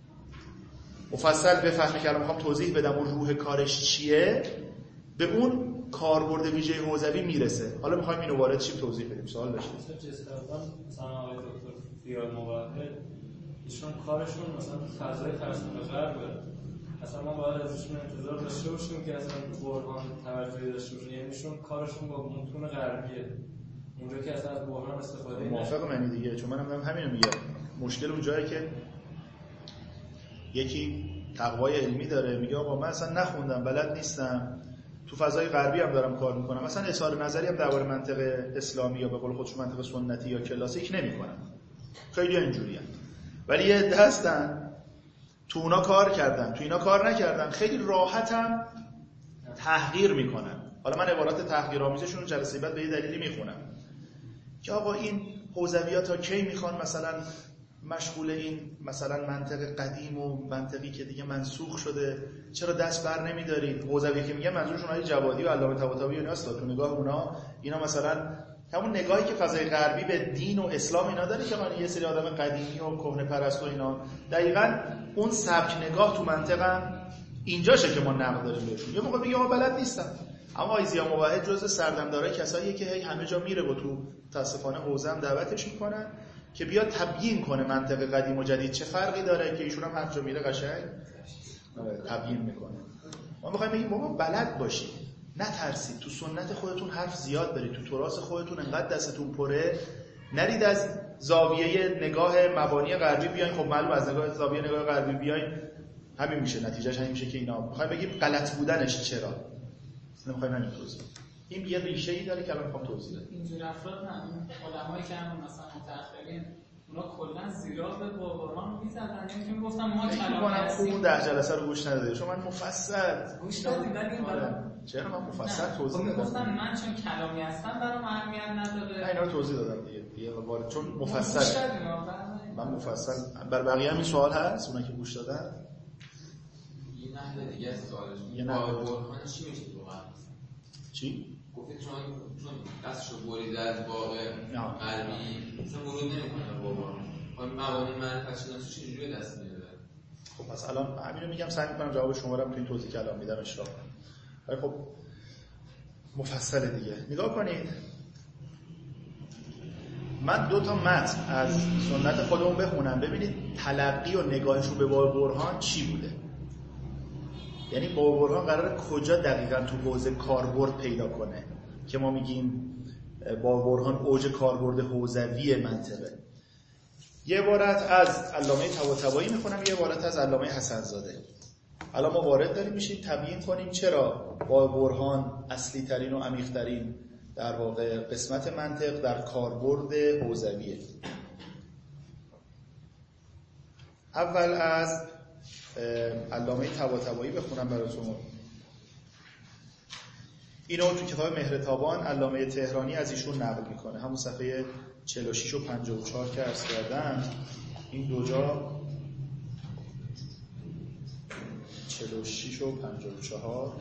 مفصل بفهمه که الان میخوام توضیح بدم اون روح کارش چیه، به اون کاربرد ویژه حوزوی میرسه. حالا میخوایم اینو وارد چیم توضیح بدیم. سوال داشتید؟ مثلا آقای دکتر ضیاء موحد ایشون کارشون مثلا فضای ترسیم غربه، اصلا ما باید ازشون انتظار داشته باشیم که اصلا برهان توجه داشته باشیم، یعنی ایشون کارشون با متون غربیه، اونجا که اصلا از برهان استفاده نمیشه. موافقم من دیگه، چون منم هم همینو میگم. مشکل اونجایه که یکی تقوای علمی داره، میگه آقا من اصلا نخوندم، بلد نیستم، تو فضای غربی هم دارم کار میکنم، مثلا اظهار نظری هم درباره منطق اسلامی یا به قول خودش منطق سنتی یا کلاسیک نمیکنم. خیلی اینجوریه. ولی یه عده هستن تو اونا کار کردن، تو اینا کار نکردن، خیلی راحتم تحقیر میکنن. حالا من عبارات تحقیرآمیزشون جلسه بعد به یه دلیلی میخونم که آقا این حوزویات تا کی میخوان مثلا مشغول این مثلا منطق قدیم و منطقی که دیگه منسوخ شده چرا دست بر نمیدارید؟ حوزوی که میگن منظورشون آقای جوادی و علامه طباطبایی و ایناست. تو نگاه اونا اینا مثلا همون نگاهی که فضای غربی به دین و اسلام اینا داره که یه سری آدم قدیمی و کهنه پرست و اینا، دقیقاً اون سبک نگاه تو منطقم اینجاشه که ما نقد داریم بهشون. یه موقع میگه ما بلد نیستم، اما آقای ضیاء موحد جزء سردمدارای کسایی که هی همه جا میره و تو متاسفانه حوزه هم دعوتش میکنن که بیاد تبیین کنه منطق قدیم و جدید چه فرقی داره، که ایشون هم هر جا میره قشنگ تبیین میکنه. ما میخوایم بگیم بابا بلد باشید، نترسید، تو سنت خودتون حرف زیاد برید، تو تراث خودتون انقدر دستتون پره، نرید از زاویه نگاه مبانی غربی بیاین. خب معلوم از نگاه زاویه نگاه غربی بیاین همین میشه، نتیجهش همین میشه که اینا میخوایم بگیم غلط بودنش چرا، نمیخوایم همین توضیح. این یه ریشه‌ای داره که الان میخوام توضیح بدم. اینجور افراد نه، علمایی که همون مثلا متأخرین اونا کلا زیرا به بابران میزدن، یعنی میگفتن ما کلامی هستیم. خوب ده جلسه رو گوش نداده شما، من مفصل گوش دادید ولی برام چرا من مفصل توضیح دادم. میگفتن من چون کلامی هستم برام اهمیت نداره. اینا رو توضیح دادم دیگه دیگه وارد، چون مفصل من مفصل بر بقیه هم این سوال هست اونا که گوش دادن. یه نحوه دیگه از سوالش یه نحوه برهان چی میشه واقعا؟ چی؟ گفتید چون چون دستشو بریده از واقع قلبی مثلا ورود نمیکنه با برهان. خب مبانی معرفت شناسی چجوری دست میاره؟ خب پس الان همین رو میگم، سعی میکنم جواب شما رو تو این توضیح که الان میدم اشراح کنم. ولی خب مفصل دیگه نگاه کنید. من دو تا متن از سنت خودمون بخونم ببینید تلقی و نگاهشون به باب برهان چی بوده. یعنی باب برهان قراره کجا دقیقاً تو حوزه کاربرد پیدا کنه که ما میگیم باب برهان اوج کاربرد حوزوی منطقه. یه عبارت از علامه طباطبایی میخونم، یه عبارت از علامه حسن زاده. الان ما وارد داریم میشیم تبیین کنیم چرا باب برهان اصلی ترین و عمیق ترین در واقع قسمت منطق در کاربرد حوزویه. اول از علامه طباطبایی بخونم براتون. اینو تو کتاب مهر تابان علامه تهرانی از ایشون نقل میکنه، همون صفحه چهل و شش و پنجاه و چهار که عرض کردم. این دو جا چهل و شش و پنجاه و چهار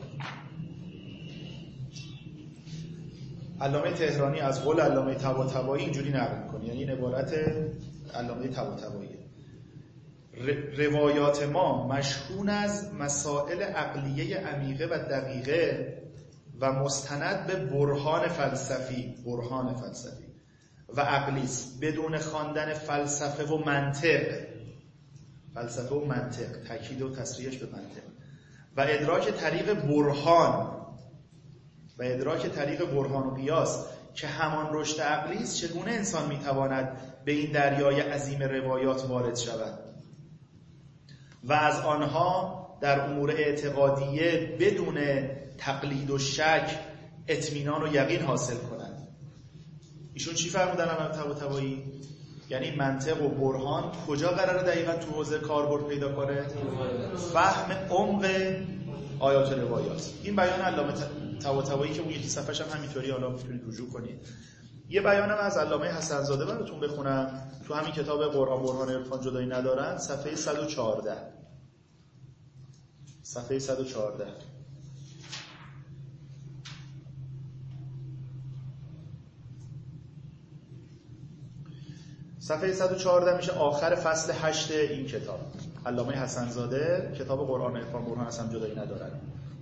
علامه تهرانی از قول علامه طباطبایی اینجوری نقل میکنه، یعنی این عبارت علامه طباطبایی: روایات ما مشحون از مسائل عقلیه عمیقه و دقیقه و مستند به برهان فلسفی برهان فلسفی و عقلی است، بدون خواندن فلسفه و منطق. فلسفه و منطق، تاکید و تصریحش به منطق و ادراک طریق برهان و ادراک طریق برهان و قیاس که همان رشد عقلی است، چگونه انسان میتواند به این دریای عظیم روایات وارد شود و از آنها در امور اعتقادیه بدون تقلید و شک اطمینان و یقین حاصل کنند. ایشون چی فرمودن علامه طباطبایی؟ یعنی منطق و برهان کجا قراره دقیقا تو حوزه کاربرد پیدا کنه؟ فهم عمق آیات و روایات. این بیان علامه طباطبایی که اون یکی صفحش هم همینطوری حالا میتونید رجوع کنید. یه بیانم از علامه حسن زاده براتون بخونم تو همین کتاب قرآن برهان عرفان جدایی ندارن، صفحه صد و چهارده صفحه صد و چهارده. صفحه صد و چهارده میشه آخر فصل هشت این کتاب. علامه حسن زاده، کتاب قرآن عرفان برهان اصلا جدایی ندارن.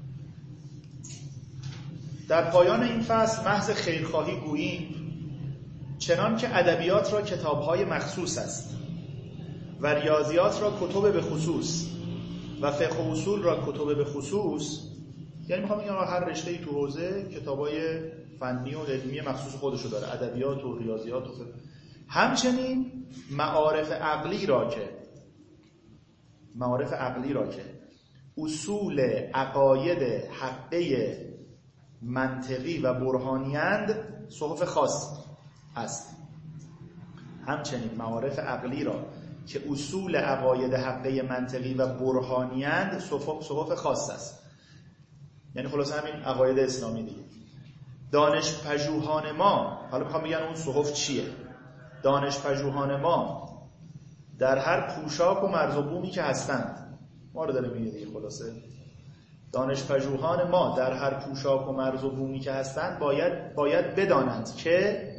در پایان این فصل محض خیرخواهی گوییم چنان که ادبیات را کتاب‌های مخصوص است و ریاضیات را کتب به خصوص و فقه و اصول را کتب به خصوص، یعنی میخوام بگم هر رشته‌ای تو حوزه کتابای فنی و علمی مخصوص خودشو داره، ادبیات و ریاضیات و فقه. همچنین معارف عقلی را که معارف عقلی را که اصول عقاید حقه منطقی و برهانیند صحف خاص است. همچنین معارف عقلی را که اصول عقاید حقه منطقی و برهانیند صحف, صحف خاص است. یعنی خلاص همین عقاید اسلامی دیگه. دانش پژوهان ما، حالا میخوام بگم اون صحف چیه؟ دانش پژوهان ما در هر پوشاک و مرز و بومی که هستند، ما رو داره میگه دیگه خلاصه. دانش پژوهان ما در هر پوشاک و مرز و بومی که هستند باید باید بدانند که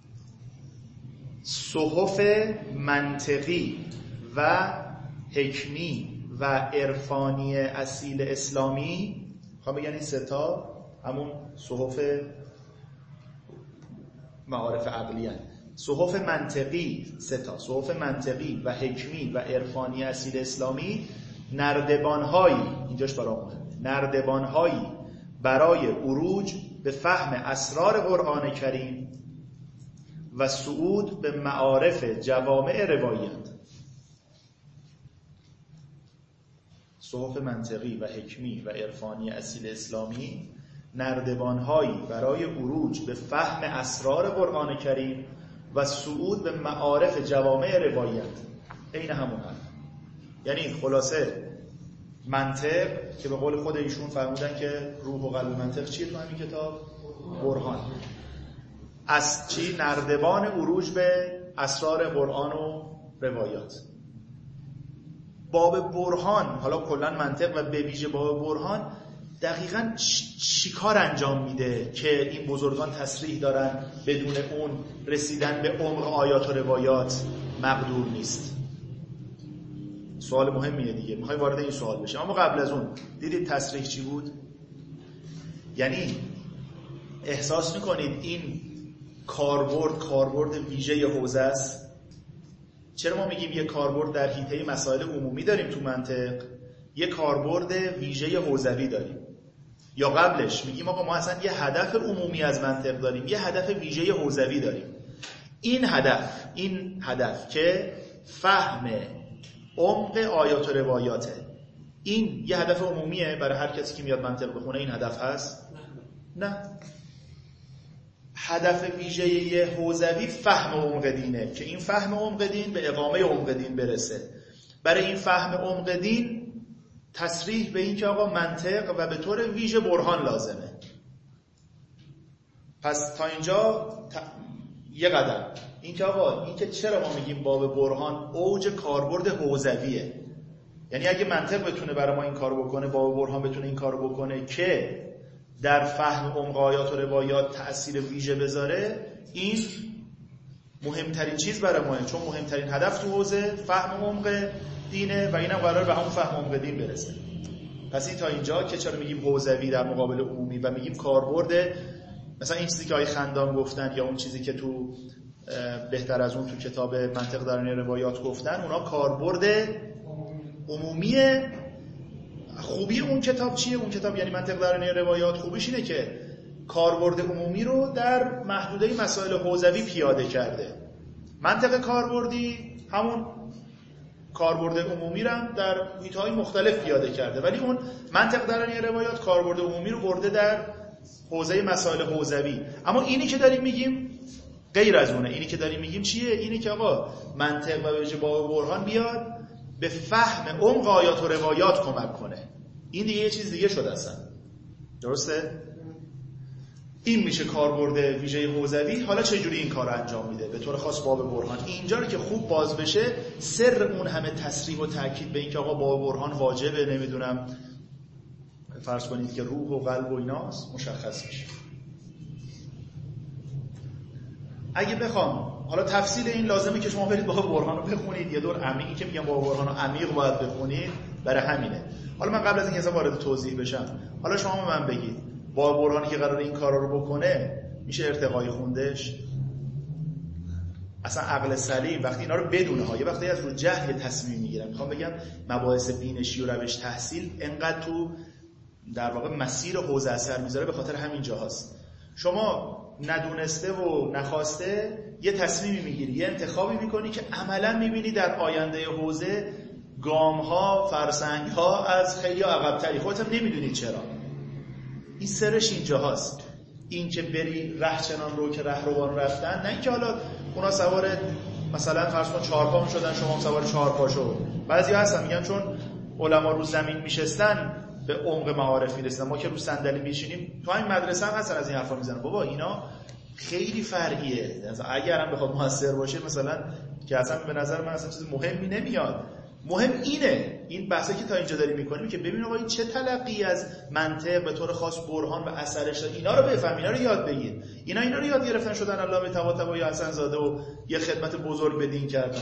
صحف منطقی و حکمی و عرفانی اصیل اسلامی، خواهم بگن این سه تا همون صحف معارف عقلی هست، صحف منطقی سه تا صحف منطقی و حکمی و عرفانی اصیل اسلامی نردبان‌هایی، اینجاش برای مهمه، نردبان‌هایی برای عروج به فهم اسرار قرآن کریم و صعود به معارف جوامع روایت. صحف منطقی و حکمی و عرفانی اصیل اسلامی نردبان‌هایی برای عروج به فهم اسرار قرآن کریم و صعود به معارف جوامع روایت. این همون هم. یعنی خلاصه منطق که به قول خود ایشون فرمودن که روح و قلب منطق چیه تو همین کتاب؟ برهان. از چی؟ نردبان عروج به اسرار قرآن و روایات. باب برهان، حالا کلا منطق و به ویژه باب برهان دقیقاً چی کار انجام میده که این بزرگان تصریح دارن بدون اون رسیدن به عمق آیات و روایات مقدور نیست؟ سوال مهمیه دیگه، میخوای وارد این سوال بشیم. اما قبل از اون دیدید تصریح چی بود؟ یعنی احساس میکنید این کاربرد کاربرد ویژه حوزه است؟ چرا ما میگیم یه کاربرد در حیطه مسائل عمومی داریم تو منطق، یه کاربرد ویژه حوزوی داریم؟ یا قبلش میگیم آقا ما اصلا یه هدف عمومی از منطق داریم، یه هدف ویژه حوزوی داریم. این هدف این هدف که فهم عمق آیات و روایاته، این یه هدف عمومیه برای هر کسی که میاد منطق بخونه؟ این هدف هست؟ نه. هدف ویژه یه حوزوی فهم عمق دینه که این فهم عمق دین به اقامه عمق دین برسه. برای این فهم عمق دین تصریح به این که آقا منطق و به طور ویژه برهان لازمه. پس تا اینجا ت... یه قدم این که آقا این که چرا ما میگیم باب برهان اوج کاربرد حوزویه، یعنی اگه منطق بتونه برای ما این کارو بکنه، باب برهان بتونه این کارو بکنه که در فهم عمق آیات و روایات تأثیر ویژه بذاره، این مهمترین چیز برای ماه، چون مهمترین هدف تو حوزه فهم عمق دینه و اینم قرار به همون فهم عمق دین برسه. پس این تا اینجا که چرا میگیم حوزوی در مقابل عمومی و میگیم کاربرد، مثلا این چیزی که آقای خندان گفتن یا اون چیزی که تو بهتر از اون تو کتاب منطق درونی روایات گفتن، اونا کاربرد عمومیه. خوبی اون کتاب چیه؟ اون کتاب یعنی منطق درونی روایات خوبیش اینه که کاربرد عمومی رو در محدوده مسائل حوزوی پیاده کرده. منطق کاربردی همون کاربرد عمومی رو هم در حیطه‌های مختلف پیاده کرده، ولی اون منطق درونی روایات کاربرد عمومی رو برده در حوزه مسائل حوزوی. اما اینی که داریم میگیم غیر از اونه. اینی که داریم میگیم چیه؟ اینی که آقا منطق و ویژه باب برهان بیاد به فهم عمق آیات و روایات کمک کنه. این دیگه یه چیز دیگه شده اصلا. درسته؟ این میشه کاربرد ویژه حوزوی. حالا چه جوری این کارو انجام میده؟ به طور خاص باب برهان اینجا رو که خوب باز بشه، سر اون همه تصریح و تاکید به این که آقا باب برهان واجبه، نمیدونم فرض کنید که روح و قلب و ایناست، مشخص میشه. اگه بخوام حالا تفصیل این لازمه که شما برید باب برهان رو بخونید، یه دور عمیقی که میگم باب برهان رو عمیق باید بخونید، برای همینه. حالا من قبل از اینکه اصلا وارد توضیح بشم، حالا شما به من بگید باب برهانی که قراره این کارا رو بکنه میشه ارتقایی خوندش؟ اصلا عقل سلیم وقتی اینا رو بدونه ها، یه وقتی از رو جهل تصمیم میگیرم. میخوام بگم مباحث بینشی و روش تحصیل انقدر تو در واقع مسیر حوزه اثر میذاره به خاطر همین جاهاست. شما ندونسته و نخواسته یه تصمیمی میگیری، یه انتخابی میکنی که عملا میبینی در آینده حوزه گام‌ها، فرسنگ‌ها از خیلی عقب‌تری، خودت هم نمیدونی چرا. این سرش اینجاست. این که بری رهچنان رو که رهروان رفتن، نه اینکه حالا اونا سوار مثلا فرض کن چهار پا شدن، شما هم سوار چهار پا شو. بعضیا هستن میگن چون علما رو زمین میشستن به عمق معارف میرسن، ما که رو صندلی میشینیم. تو همین مدرسه هم هستن از این حرفا میزنن. بابا اینا خیلی فرقیه. اگر هم بخواد موثر باشه مثلا که اصلا به نظر من اصلا چیز مهمی نمیاد. مهم اینه، این بحثی که تا اینجا داریم میکنیم که ببین آقا این چه تلقی از منطق به طور خاص برهان و اثرش داره. اینا رو بفهم، اینا رو یاد بگیر. اینا اینا رو یاد گرفتن شدن علامه طباطبایی حسن زاده و یه خدمت بزرگ به دین کردن.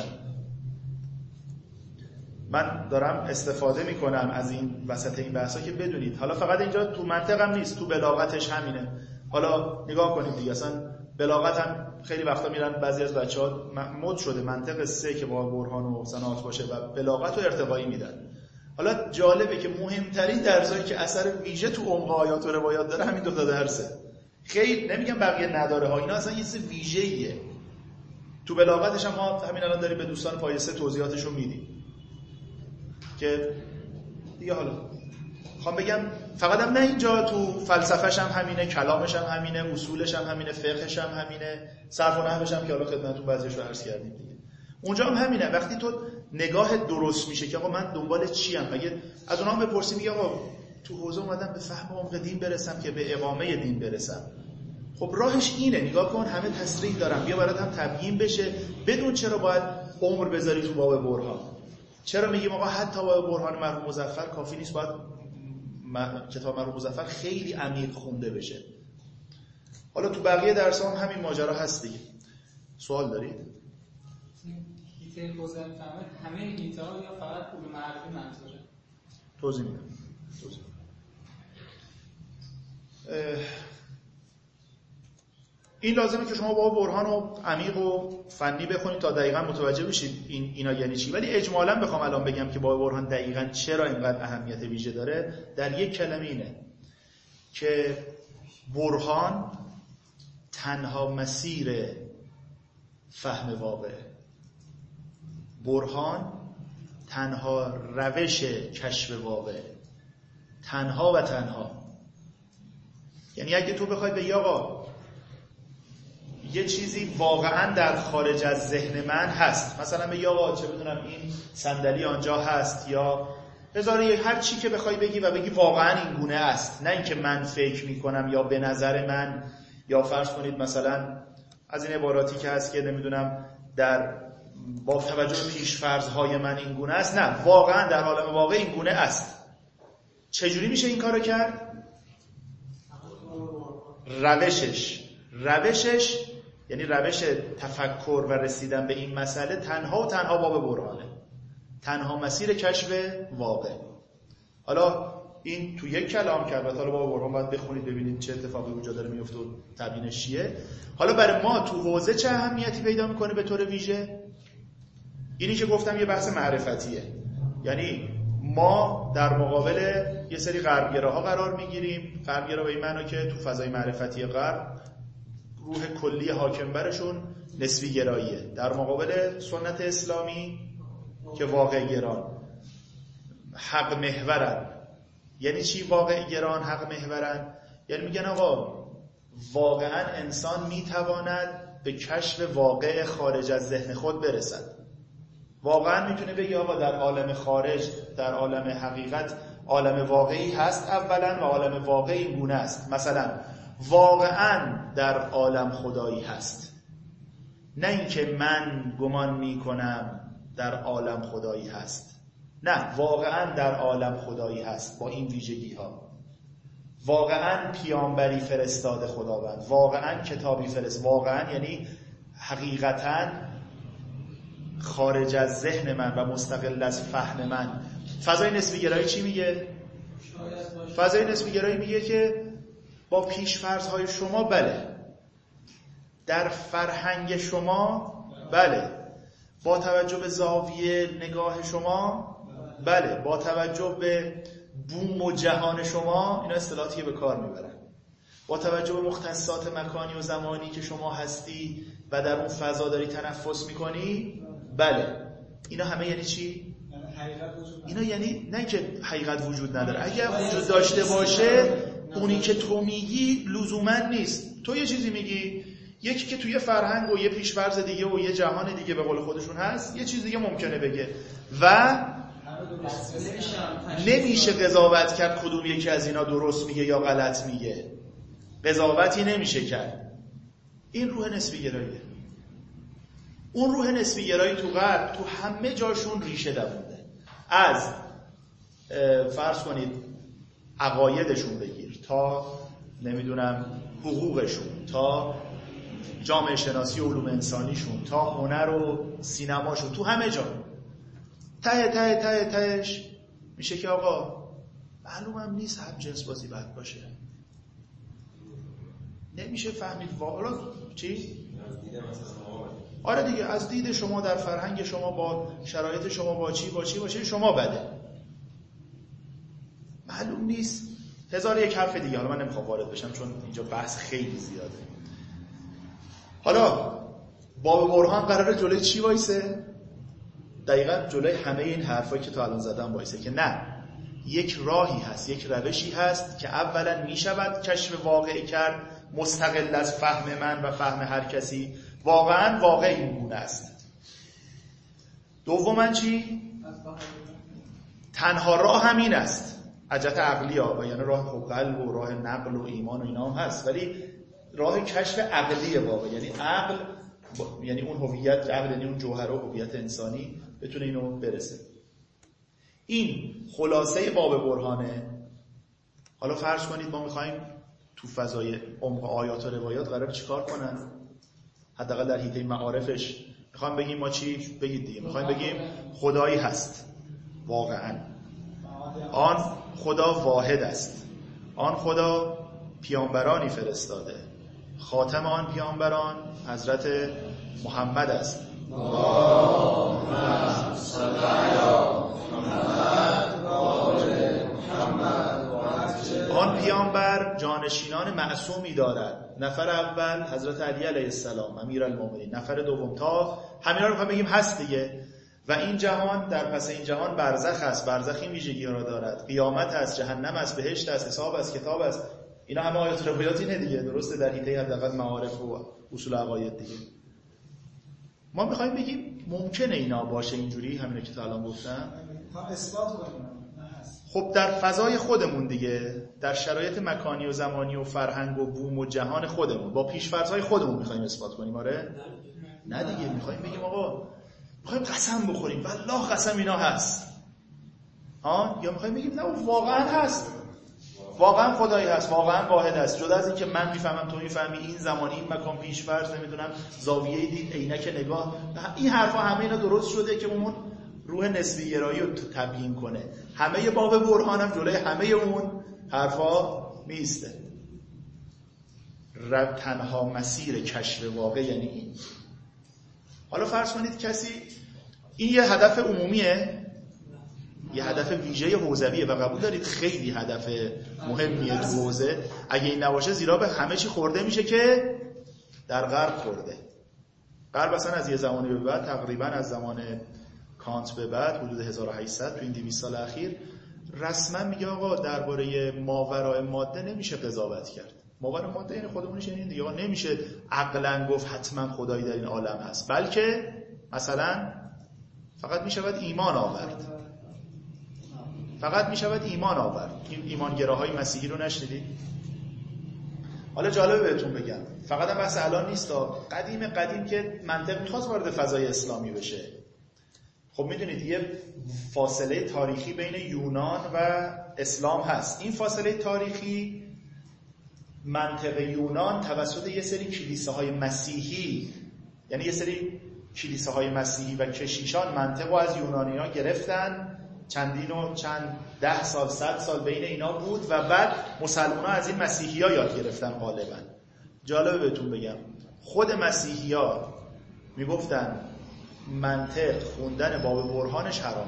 من دارم استفاده میکنم از این وسط این بحثا که بدونید. حالا فقط اینجا تو منطق هم نیست، تو بلاغتش همینه. حالا نگاه کنید دیگه، اصلا بلاغت هم خیلی وقتا میرن بعضی از بچه‌ها مد شده منطق سه که با برهان و سنات باشه و بلاغت رو ارتقایی میدن. حالا جالبه که مهمترین درسایی که اثر ویژه تو عمق آیات و روایات داره همین دو تا درسه. خیلی نمیگم بقیه نداره ها، اینا اصلا یه چیز ویژه‌ایه. تو بلاغتش هم ما همین الان داریم به دوستان پایه سه توضیحاتش رو میدیم که دیگه حالا میخوام بگم فقط هم نه اینجا تو فلسفه‌ش هم همینه، کلامش هم همینه، اصولش هم همینه، فقهش هم همینه، صرف و نحوش هم که حالا خدمتتون بعضیش رو عرض کردیم دیگه. اونجا هم همینه. وقتی تو نگاه درست میشه که آقا من دنبال چی ام، اگه از اونها بپرسی میگه آقا تو حوزه اومدم به فهم عمق دین برسم که به اقامه دین برسم. خب راهش اینه، نگاه کن همه تصریح دارن، بیا برات هم تبیین بشه. بدون چرا باید عمر بذاری تو باب برهان. چرا میگیم آقا حتی باب برهان مرحوم مظفر کافی نیست، باید کتاب مرحوم مظفر خیلی عمیق خونده بشه. حالا تو بقیه درس‌ها هم همین ماجرا هست دیگه. سوال دارید؟ هیته حوزه فهمت همه هیته ها یا فقط علوم عربی منظوره؟ توضیح میدم. توضیح. این لازمه که شما با برهان و عمیق و فنی بخونید تا دقیقاً متوجه بشید این اینا یعنی چی. ولی اجمالاً بخوام الان بگم که با برهان دقیقاً چرا اینقدر اهمیت ویژه داره، در یک کلمه اینه که برهان تنها مسیر فهم واقع، برهان تنها روش کشف واقع، تنها و تنها. یعنی اگه تو بخوای بگی آقا یه چیزی واقعا در خارج از ذهن من هست، مثلا بگی آقا چه بدونم این صندلی آنجا هست یا هزاره هر چی که بخوای بگی و بگی واقعا این گونه است، نه اینکه من فکر میکنم یا به نظر من، یا فرض کنید مثلا از این عباراتی که هست که نمیدونم در با توجه به پیش فرض‌های من این گونه است. نه، واقعا در عالم واقع این گونه است. چجوری میشه این کارو کرد؟ روشش روشش یعنی روش تفکر و رسیدن به این مسئله تنها و تنها باب برهانه، تنها مسیر کشف واقع. حالا این تو یک کلام که البته حالا باب برهان باید بخونید ببینید چه اتفاقی اونجا داره میفته و تبیینش چیه. حالا برای ما تو حوزه چه اهمیتی پیدا میکنه به طور ویژه؟ اینی که گفتم یه بحث معرفتیه. یعنی ما در مقابل یه سری غربگراها قرار میگیریم. غربگرا به این معنی که تو فضای معرفتی غرب روح کلی حاکم برشون نسبی گراییه، در مقابل سنت اسلامی که واقع گران، حق محورن. یعنی چی واقع گران، حق محورن؟ یعنی میگن آقا واقعا انسان میتواند به کشف واقع خارج از ذهن خود برسد. واقعا میتونه بگه آقا در عالم خارج، در عالم حقیقت عالم واقعی هست اولا و عالم واقعی این گونه است. مثلا واقعا در عالم خدایی هست، نه اینکه من گمان میکنم در عالم خدایی هست. نه، واقعا در عالم خدایی هست با این ویژگی ها. واقعا پیامبری فرستاده خداوند، واقعا کتابی فرست، واقعا یعنی حقیقتا خارج از ذهن من و مستقل از فهم من. فضای نسبی گرایی چی میگه؟ فضای نسبی گرایی میگه که با پیش‌فرض‌های شما بله، در فرهنگ شما بله، با توجه به زاویه نگاه شما بله، با توجه به بوم و جهان شما، اینا اصطلاحاتی به کار میبرن، با توجه به مختصات مکانی و زمانی که شما هستی و در اون فضا داری تنفس میکنی بله. اینا همه یعنی چی؟ اینا یعنی نه که حقیقت وجود نداره. اگر وجود داشته باشه اونی که تو میگی لزوما نیست. تو یه چیزی میگی، یکی که توی فرهنگ و یه پیش‌فرض دیگه و یه جهان دیگه به قول خودشون هست یه چیز دیگه ممکنه بگه و نمیشه قضاوت کرد کدوم یکی از اینا درست میگه یا غلط میگه. قضاوتی نمیشه کرد. این روح نسبی گراییه. اون روح نسبی گرایی تو غرب تو همه جاشون ریشه دوونده. از فرض کنید عقایدشون بگیر تا نمیدونم حقوقشون، تا جامعه شناسی و علوم انسانیشون، تا هنر و سینماشون، تو همه جا ته ته ته تهش میشه که آقا معلومم نیست هم جنس بازی بد باشه. نمیشه فهمید واقعا چی؟ آره دیگه، از دید شما در فرهنگ شما با شرایط شما با چی با چی با چی شما بده، معلوم نیست. هزار یک حرف دیگه، حالا من نمیخوام وارد بشم چون اینجا بحث خیلی زیاده. حالا باب برهان قراره جلوی چی وایسه؟ دقیقاً جلوی همه این حرفایی که تا الان زدم وایسه که نه، یک راهی هست، یک روشی هست که اولا میشود کشف واقعی کرد مستقل از فهم من و فهم هر کسی، واقعاً واقع این گونه است. دوما چی؟ تنها راه همین است. حجت عقلی ها و یعنی راه خب قلب و راه نقل و ایمان و اینا هم هست، ولی راه کشف عقلی واقع، یعنی عقل با... یعنی اون هویت، عقل یعنی اون جوهر و هویت انسانی بتونه اینو برسه. این خلاصه باب برهانه. حالا فرض کنید ما میخوایم تو فضای عمق آیات و روایات قرار چیکار کنن؟ حداقل در حیطه معارفش میخوایم بگیم ما چی؟ بگید دیگه. میخوایم بگیم خدایی هست واقعا، آن خدا واحد است، آن خدا پیامبرانی فرستاده، خاتم آن پیامبران حضرت محمد است. اللهم صل علی محمد و آل محمد. آن پیامبر جانشینان معصومی دارد. نفر اول حضرت علی علیه السلام امیرالمومنین، نفر دوم تا همینا رو میخوام بگیم هست دیگه. و این جهان، در پس این جهان برزخ است، برزخی ویژگی را دارد، قیامت است، جهنم است، بهشت است، حساب است، کتاب است. اینا همه آیات روایات اینه دیگه، درسته؟ در حیطه حداقل معارف و اصول عقاید دیگه. ما میخوایم بگیم ممکنه اینا باشه اینجوری، همینه که تا الان گفتم، تا اثبات کنیم. خب در فضای خودمون دیگه، در شرایط مکانی و زمانی و فرهنگ و بوم و جهان خودمون، با پیش‌فرض‌های خودمون میخوایم اثبات کنیم. آره؟ نه دیگه، میخوایم بگیم آقا میخوایم قسم بخوریم والله قسم اینا هست. ها؟ یا میخوایم بگیم نه واقعا هست، واقعا خدایی هست، واقعا واحد است، جدا از این که من میفهمم تو میفهمی، این زمانی این مکان پیش‌فرض، نمیدونم زاویه دید، عینک نگاه، این حرفا همه اینا درست شده که اون روح نسبی گرایی رو تبیین کنه. همه باب برهانم جلوی همه اون حرفا میسته. رب تنها مسیر کشف واقع یعنی این. حالا فرض کنید کسی، این یه هدف عمومیه، یه هدف ویژه حوزویه و قبول دارید خیلی هدف مهمیه تو حوزه. اگه این نباشه زیرا به همه چی خورده میشه که در غرب خورده. غرب اصلا از یه زمانی به بعد، تقریبا از زمان کانت به بعد، حدود هزار و هشتصد، تو این دویست سال اخیر رسما میگه آقا درباره ماورای ماده نمیشه قضاوت کرد. ماورای ماده یعنی خودمونش، یعنی دیگه نمیشه عقلا گفت حتما خدایی در این عالم هست، بلکه مثلا فقط میشود ایمان آورد، فقط میشود ایمان آورد. این ایمانگراهای مسیحی رو نشنیدید؟ حالا جالبه بهتون بگم، فقط هم بحث الان نیست، قدیم قدیم که منطق میخواست وارد فضای اسلامی بشه. خب میدونید یه فاصله تاریخی بین یونان و اسلام هست. این فاصله تاریخی، منطق یونان توسط یه سری کلیساهای مسیحی، یعنی یه سری کلیساهای مسیحی و کشیشان منطق رو از یونانی‌ها گرفتن، چندین و چند ده سال صد سال بین اینا بود و بعد مسلمان‌ها از این مسیحی‌ها یاد گرفتن غالبا. جالبه بهتون بگم خود مسیحی‌ها میگفتن منطق خوندن باب برهانش حرامه.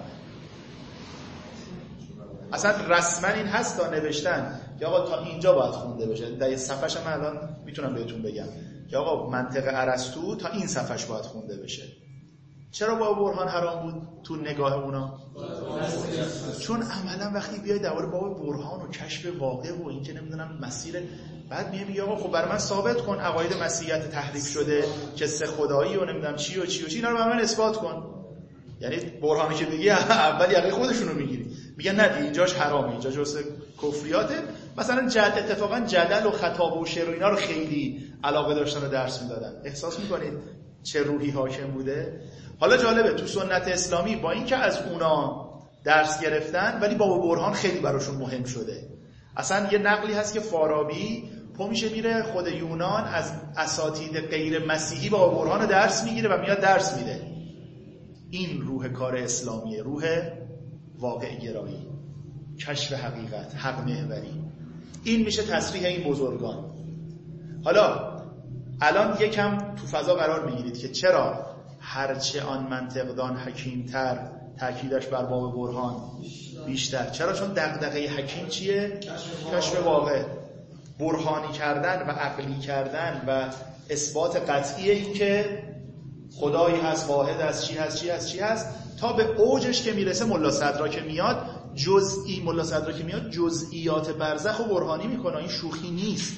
اصلا رسما این هست تا نوشتن که آقا تا اینجا باید خونده بشه. در یه صفحش هم الان میتونم بهتون بگم که آقا منطق ارسطو تا این صفحش باید خونده بشه. چرا باب برهان حرام بود تو نگاه اونا؟ چون عملا وقتی بیای درباره باب برهان و کشف واقع و این که نمیدونم مسیر، بعد میگه میگه آقا خب برای من ثابت کن عقاید مسیحیت تحریف شده که سه خدایی و نمیدونم چی و چی و چی، اینا رو برای من اثبات کن. یعنی برهانی که میگی اول یقه خودشونو میگیری، میگن نه اینجاش حرامه، اینجا جزء کفریاته. مثلا جد اتفاقا جدل و خطاب و شعر و اینا رو خیلی علاقه داشتن و درس میدادن. احساس میکنید چه روحی حاکم بوده؟ حالا جالبه تو سنت اسلامی با اینکه از اونا درس گرفتن ولی باب برهان خیلی براشون مهم شده. اصلا یه نقلی هست که فارابی پا میشه میره خود یونان از اساتید غیر مسیحی باب برهان درس میگیره و میاد درس میده. این روح کار اسلامیه، روح واقع گرایی، کشف حقیقت، حق محوری. این میشه تصریح این بزرگان. حالا الان یکم تو فضا قرار میگیرید که چرا هرچه آن منطقدان حکیمتر تأکیدش بر باب برهان بیشتر. چرا؟ چون دغدغه حکیم چیه؟ کشف واقع، برهانی کردن و عقلی کردن و اثبات قطعی این که خدایی هست، واحد هست، چی هست چی هست چی هست تا به اوجش که میرسه ملا صدرا که میاد جزئی ملا صدرا که میاد جزئیات برزخ و برهانی میکنه. این شوخی نیست،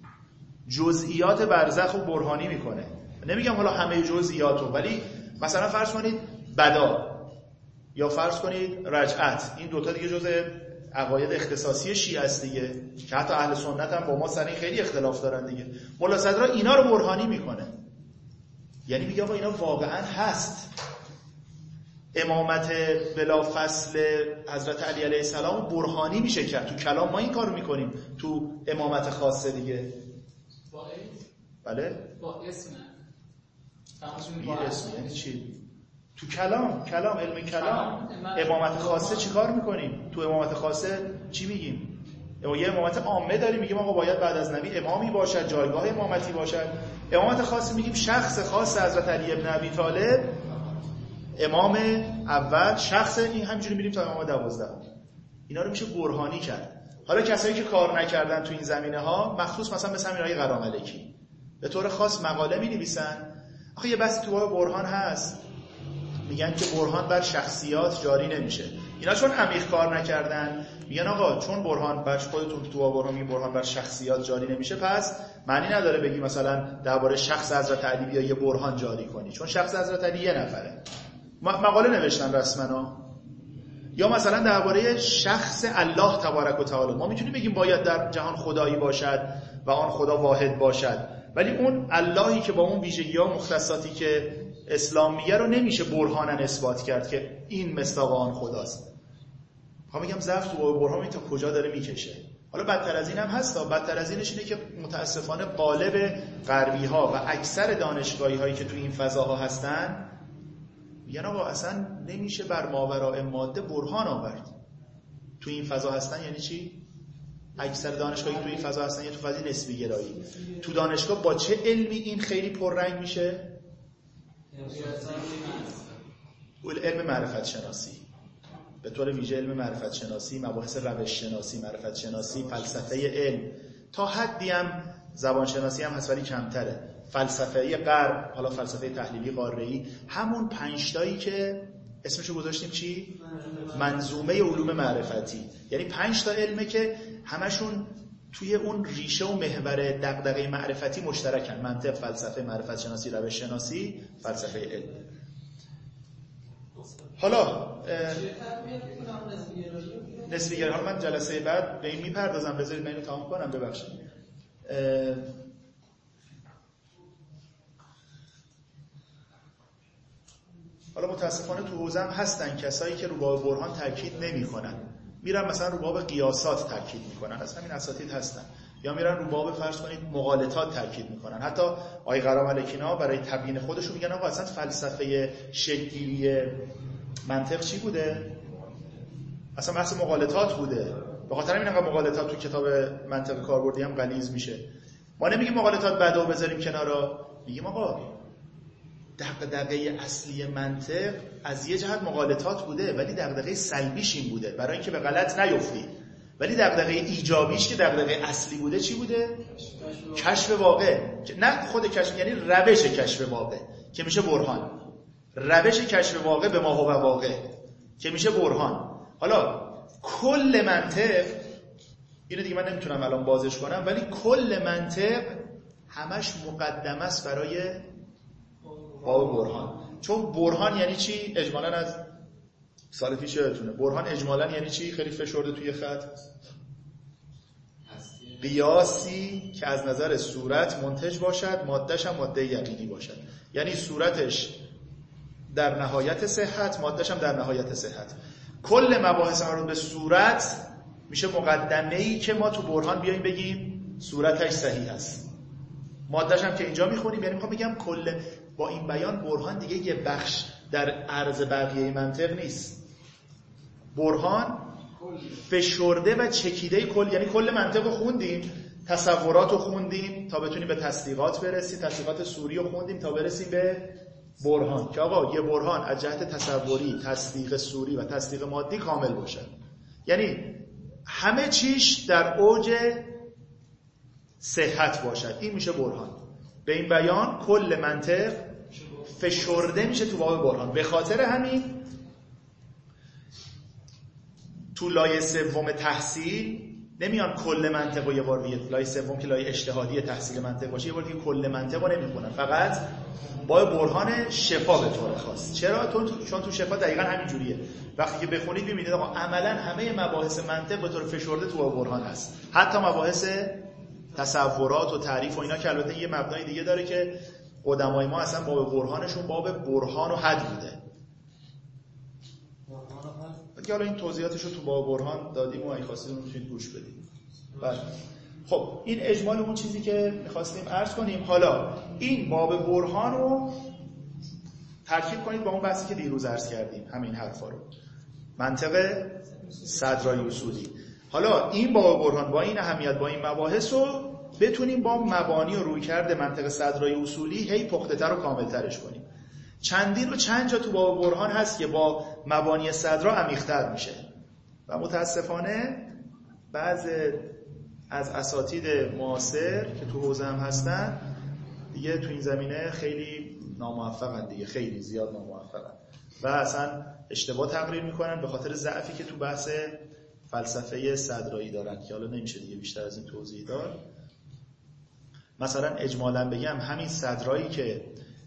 جزئیات برزخ و برهانی میکنه. نمیگم حالا همه جزئیاتو، ولی مثلا فرض کنید بدا یا فرض کنید رجعت، این دوتا دیگه جزء عقاید اختصاصی شیعه است دیگه، که حتی اهل سنت هم با ما سر این خیلی اختلاف دارن دیگه. ملا صدرا اینا رو برهانی میکنه، یعنی میگه آقا اینا واقعا هست. امامت بلا فصل حضرت علی علیه السلام برهانی میشه کرد. تو کلام ما این کارو میکنیم، تو امامت خاصه دیگه. با اسم؟ بله؟ با اسم. بی اسم یعنی چی؟ تو کلام، کلام علم کلام امامت خاصه چی کار میکنیم؟ تو امامت خاصه چی میگیم؟ یه امامت عامه داریم، میگیم آقا باید بعد از نبی امامی باشد، جایگاه امامتی باشد. امامت خاصه میگیم شخص خاص حضرت علی ابن ابی طالب امام اول، شخص این همینجوری میریم تا امام دوازده. اینا رو میشه برهانی کرد. حالا کسایی که کار نکردن تو این زمینه ها، مخصوص مثلا مثل همین آقای قراملکی، به طور خاص مقاله می‌نویسن. آخه یه بحثی تو باب برهان هست، میگن که برهان بر شخصیات جاری نمیشه. اینا چون عمیق کار نکردن میگن آقا چون برهان بر خودتون تو باب برهان میگن برهان بر شخصیات جاری نمیشه، پس معنی نداره بگی مثلا درباره شخص حضرت علی بیا یه برهان جاری کنی، چون شخص حضرت علی یه نفره. مقاله نوشتن رسما. یا مثلا درباره شخص الله تبارک و تعالی ما میتونیم بگیم باید در جهان خدایی باشد و آن خدا واحد باشد، ولی اون اللهی که با اون ویژگی‌ها مختصاتی که اسلام میگه رو نمیشه برهاناً اثبات کرد که این مصداق آن خداست. میخوام بگم ضعف تو برهان تا کجا داره میکشه. حالا بدتر از این هم هست، بدتر از اینش اینه که متاسفانه قالب غربی‌ها و اکثر دانشگاهی‌هایی که تو این فضاها هستن میگن آقا اصلا نمیشه بر ماوراء ماده برهان آورد. تو این فضا هستن یعنی چی؟ اکثر دانشگاهی تو این فضا هستن یعنی تو فضای نسبی گرایی. تو دانشگاه با چه علمی این خیلی پررنگ میشه؟ علم معرفت شناسی، به طور ویژه علم معرفت شناسی، مباحث روش شناسی، معرفت شناسی، فلسفه علم، تا حدی هم زبان شناسی هم هست ولی کمتره. فلسفه غرب، حالا فلسفه تحلیلی قاره‌ای، همون پنج تایی که اسمشو گذاشتیم چی؟ منظومه علوم معرفتی. یعنی پنج تا علمه که همشون توی اون ریشه و محور دغدغه معرفتی مشترکن: منطق، فلسفه، معرفت شناسی، روش شناسی، فلسفه علم. حالا نسبی گرایی، حالا من جلسه بعد به این میپردازم، بذارید من اینو تمام کنم. ببخشید. حالا متاسفانه تو حوزه هم هستن کسایی که رو باب برهان تاکید نمی‌کنن، میرن مثلا رو باب قیاسات تاکید میکنن، از همین اساتید هستن، یا میرن رو باب فرض کنید مغالطات تاکید میکنن. حتی آقای قراملکینا برای تبیین خودشون میگن آقا اصلا فلسفه شکل‌گیری منطق چی بوده؟ اصلا بحث مغالطات بوده. به خاطر همین انقدر مغالطات تو کتاب منطق کاربردی هم غلیظ میشه. ما نمیگیم مغالطات بدو بذاریم کنارا، میگیم آقا دغدغه اصلی منطق از یه جهت مغالطات بوده، ولی دغدغه سلبیش این بوده برای اینکه به غلط نیفتی. ولی دغدغه ایجابیش که دغدغه اصلی بوده چی بوده؟ کشف واقع. نه خود کشف، یعنی روش کشف واقع که میشه برهان. روش کشف واقع به ما هو واقع که میشه برهان. حالا کل منطق، اینو دیگه من نمیتونم الان بازش کنم، ولی کل منطق همش مقدمه است برای باب برهان. چون برهان یعنی چی؟ اجمالاً از سال پیش یادتونه برهان اجمالاً یعنی چی؟ خیلی فشرده توی خط. قیاسی که از نظر صورت منتج باشد، مادهش هم ماده یقینی باشد. یعنی صورتش در نهایت صحت، مادهش هم در نهایت صحت. کل مباحث مربوط به صورت میشه مقدمه‌ای که ما تو برهان بیایم بگیم صورتش صحیح است. مادهش هم که اینجا میخونیم، یعنی میخوام بگم کل با این بیان برهان دیگه یه بخش در عرض بقیه منطق نیست. برهان فشرده و چکیده کل، یعنی کل منطق رو خوندیم، تصورات رو خوندیم تا بتونیم به تصدیقات برسیم، تصدیقات سوری رو خوندیم تا برسیم به برهان که آقا یه برهان از جهت تصوری، تصدیق سوری و تصدیق مادی کامل باشه. یعنی همه چیش در اوج صحت باشد، این میشه برهان. به این بیان کل منطق فشرده میشه تو باب برهان. به خاطر همین تو لایه سوم تحصیل نمیان کل منطق رو یه بار دیگه، لایه سوم که لایه اجتهادی تحصیل منطق باشه، یه بار دیگه کل منطق رو نمیخونن، فقط با برهان شفا به طور خاص. چرا؟ چون تو شفا دقیقاً همین جوریه. وقتی که بخونید میبینید آقا عملاً همه مباحث منطق به طور فشرده تو برهان هست، حتی مباحث تصورات و تعریف و اینا که البته یه مبنای دیگه داره که قدمای ما اصلا باب برهانشون باب برهان و حد بوده. که حالا این توضیحاتشو تو باب برهان دادیم و اگه خواستید اون میتونید گوش بدید. بله. خب این اجمال اون چیزی که می‌خواستیم عرض کنیم. حالا این باب برهان رو ترکیب کنید با اون بحثی که دیروز عرض کردیم، همین حرفا رو. منطق صدرای اصولی. حالا این باب برهان با این اهمیت، با این مباحث رو بتونیم با مبانی و رویکرد منطق صدرای اصولی هی پخته‌تر و کامل‌ترش کنیم. چندین و چند جا تو باب برهان هست که با مبانی صدرا عمیق‌تر میشه و متاسفانه بعض از اساتید معاصر که تو حوزه هم هستن دیگه تو این زمینه خیلی ناموفقن، دیگه خیلی زیاد ناموفقن و اصلا اشتباه تقریر میکنن به خاطر ضعفی که تو بحث فلسفه صدرایی دارن که حالا نمیشه دیگه بیشتر از این توضیح داد. مثلا اجمالاً بگم همین صدرایی که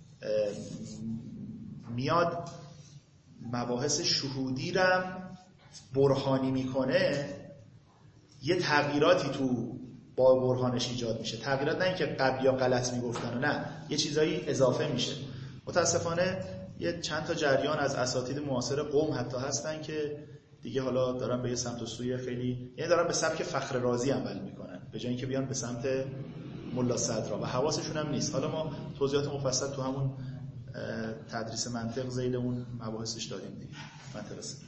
میاد مباحث شهودی رو برهانی میکنه، یه تغییراتی تو با برهانش ایجاد میشه. تغییرات نه اینکه قبل یا غلط میگفتن، نه، یه چیزایی اضافه میشه. متاسفانه یه چند تا جریان از اساتید معاصر قم حتی هستن که دیگه حالا دارن به یه سمت و سوی خیلی، یعنی دارن به سبک فخر رازی عمل میکنن به جای اینکه بیان به سمت ملا صدرا و حواسشون هم نیست. حالا ما توضیحات مفصل تو همون تدریس منطق ذیل اون مباحثش داریم دیگه. منطق است.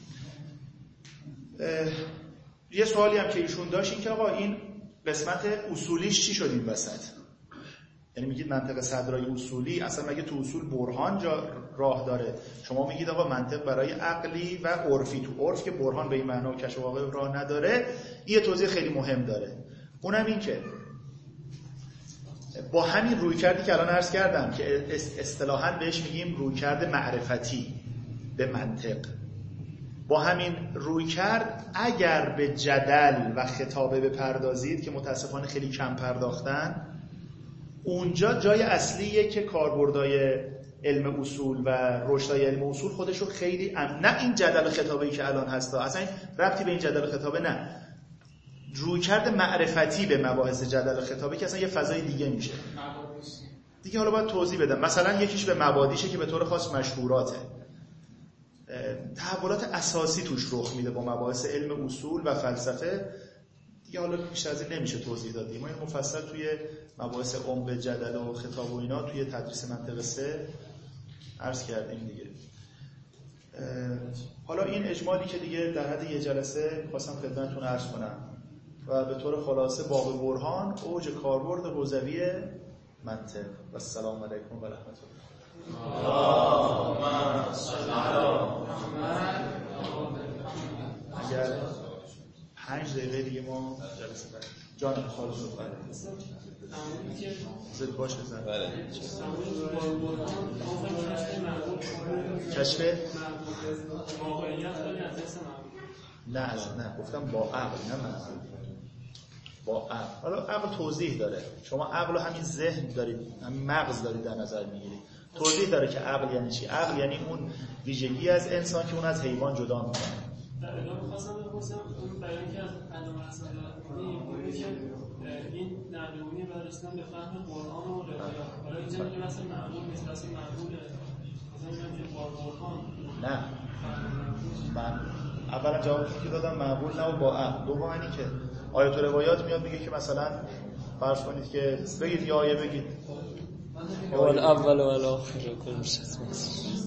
یه سوالی هم که ایشون داشت این که آقا این قسمت اصولیش چی شد این وسط؟ یعنی میگید منطق صدرای اصولی اصلا مگه تو اصول برهان جا راه داره؟ شما میگید آقا منطق برای عقلی و عرفی، تو عرف که برهان به این معنا و کشف واقع راه نداره. یه توضیح خیلی مهم داره، اونم این که با همین رویکردی که الان عرض کردم که اصطلاحاً بهش میگیم رویکرد معرفتی به منطق، با همین رویکرد اگر به جدل و خطابه بپردازید که متاسفانه خیلی کم پرداختن، اونجا جای اصلیه که کاربردای علم اصول و رشدای علم اصول خودشو خیلی ام... نه این جدل و خطابه‌ای که الان هست، اصلا ربطی به این جدل و خطابه نه، رویکرد معرفتی به مباحث جدل و خطابه که اصلا یه فضای دیگه میشه دیگه. حالا باید توضیح بدم. مثلا یکیش به مبادیشه که به طور خاص مشهوراته، تحولات اساسی توش رخ میده با مباحث علم اصول و فلسفه دیگه. حالا بیشتر از این نمیشه توضیح داد. ما این مفصل توی مباحث عمق جدل و خطاب و اینا توی تدریس منطق سه عرض کردیم دیگه. حالا این اجمالی که دیگه در حد یه جلسه خواستم خدمتتون عرض کنم و به طور خلاصه باب برهان اوج کاربرد حوزوی منطق. و السلام علیکم و رحمت الله. اللهم صل علی محمد. اگر پنج دقیقه دیگه ما جلسه بعد جان خالص رو کنیم زد باشه زن کشف نه نه گفتم با عقل نه منظور با عقل. حالا عقل توضیح داره، شما عقل رو همین ذهن دارید، همین مغز دارید در نظر میگیرید. توضیح داره که عقل یعنی چی. عقل یعنی اون ویژگی از انسان که اون از حیوان جدا میکنه. در ادامه خواستم بپرسم اون بیان که از علامه حسن میگه که این نقلونی بررسیدن به فهم قرآن و روایات. حالا اینجا میگه مثلا معقول نیست، پس این معقوله. مثلا میگم که با قرآن نه، من اولا جوابی که دادم معقول نه و با عقل. دوم اینی که آیات و روایات میاد میگه که مثلا فرض کنید که بگید یا آیه بگید اول اول و الاخر کل شد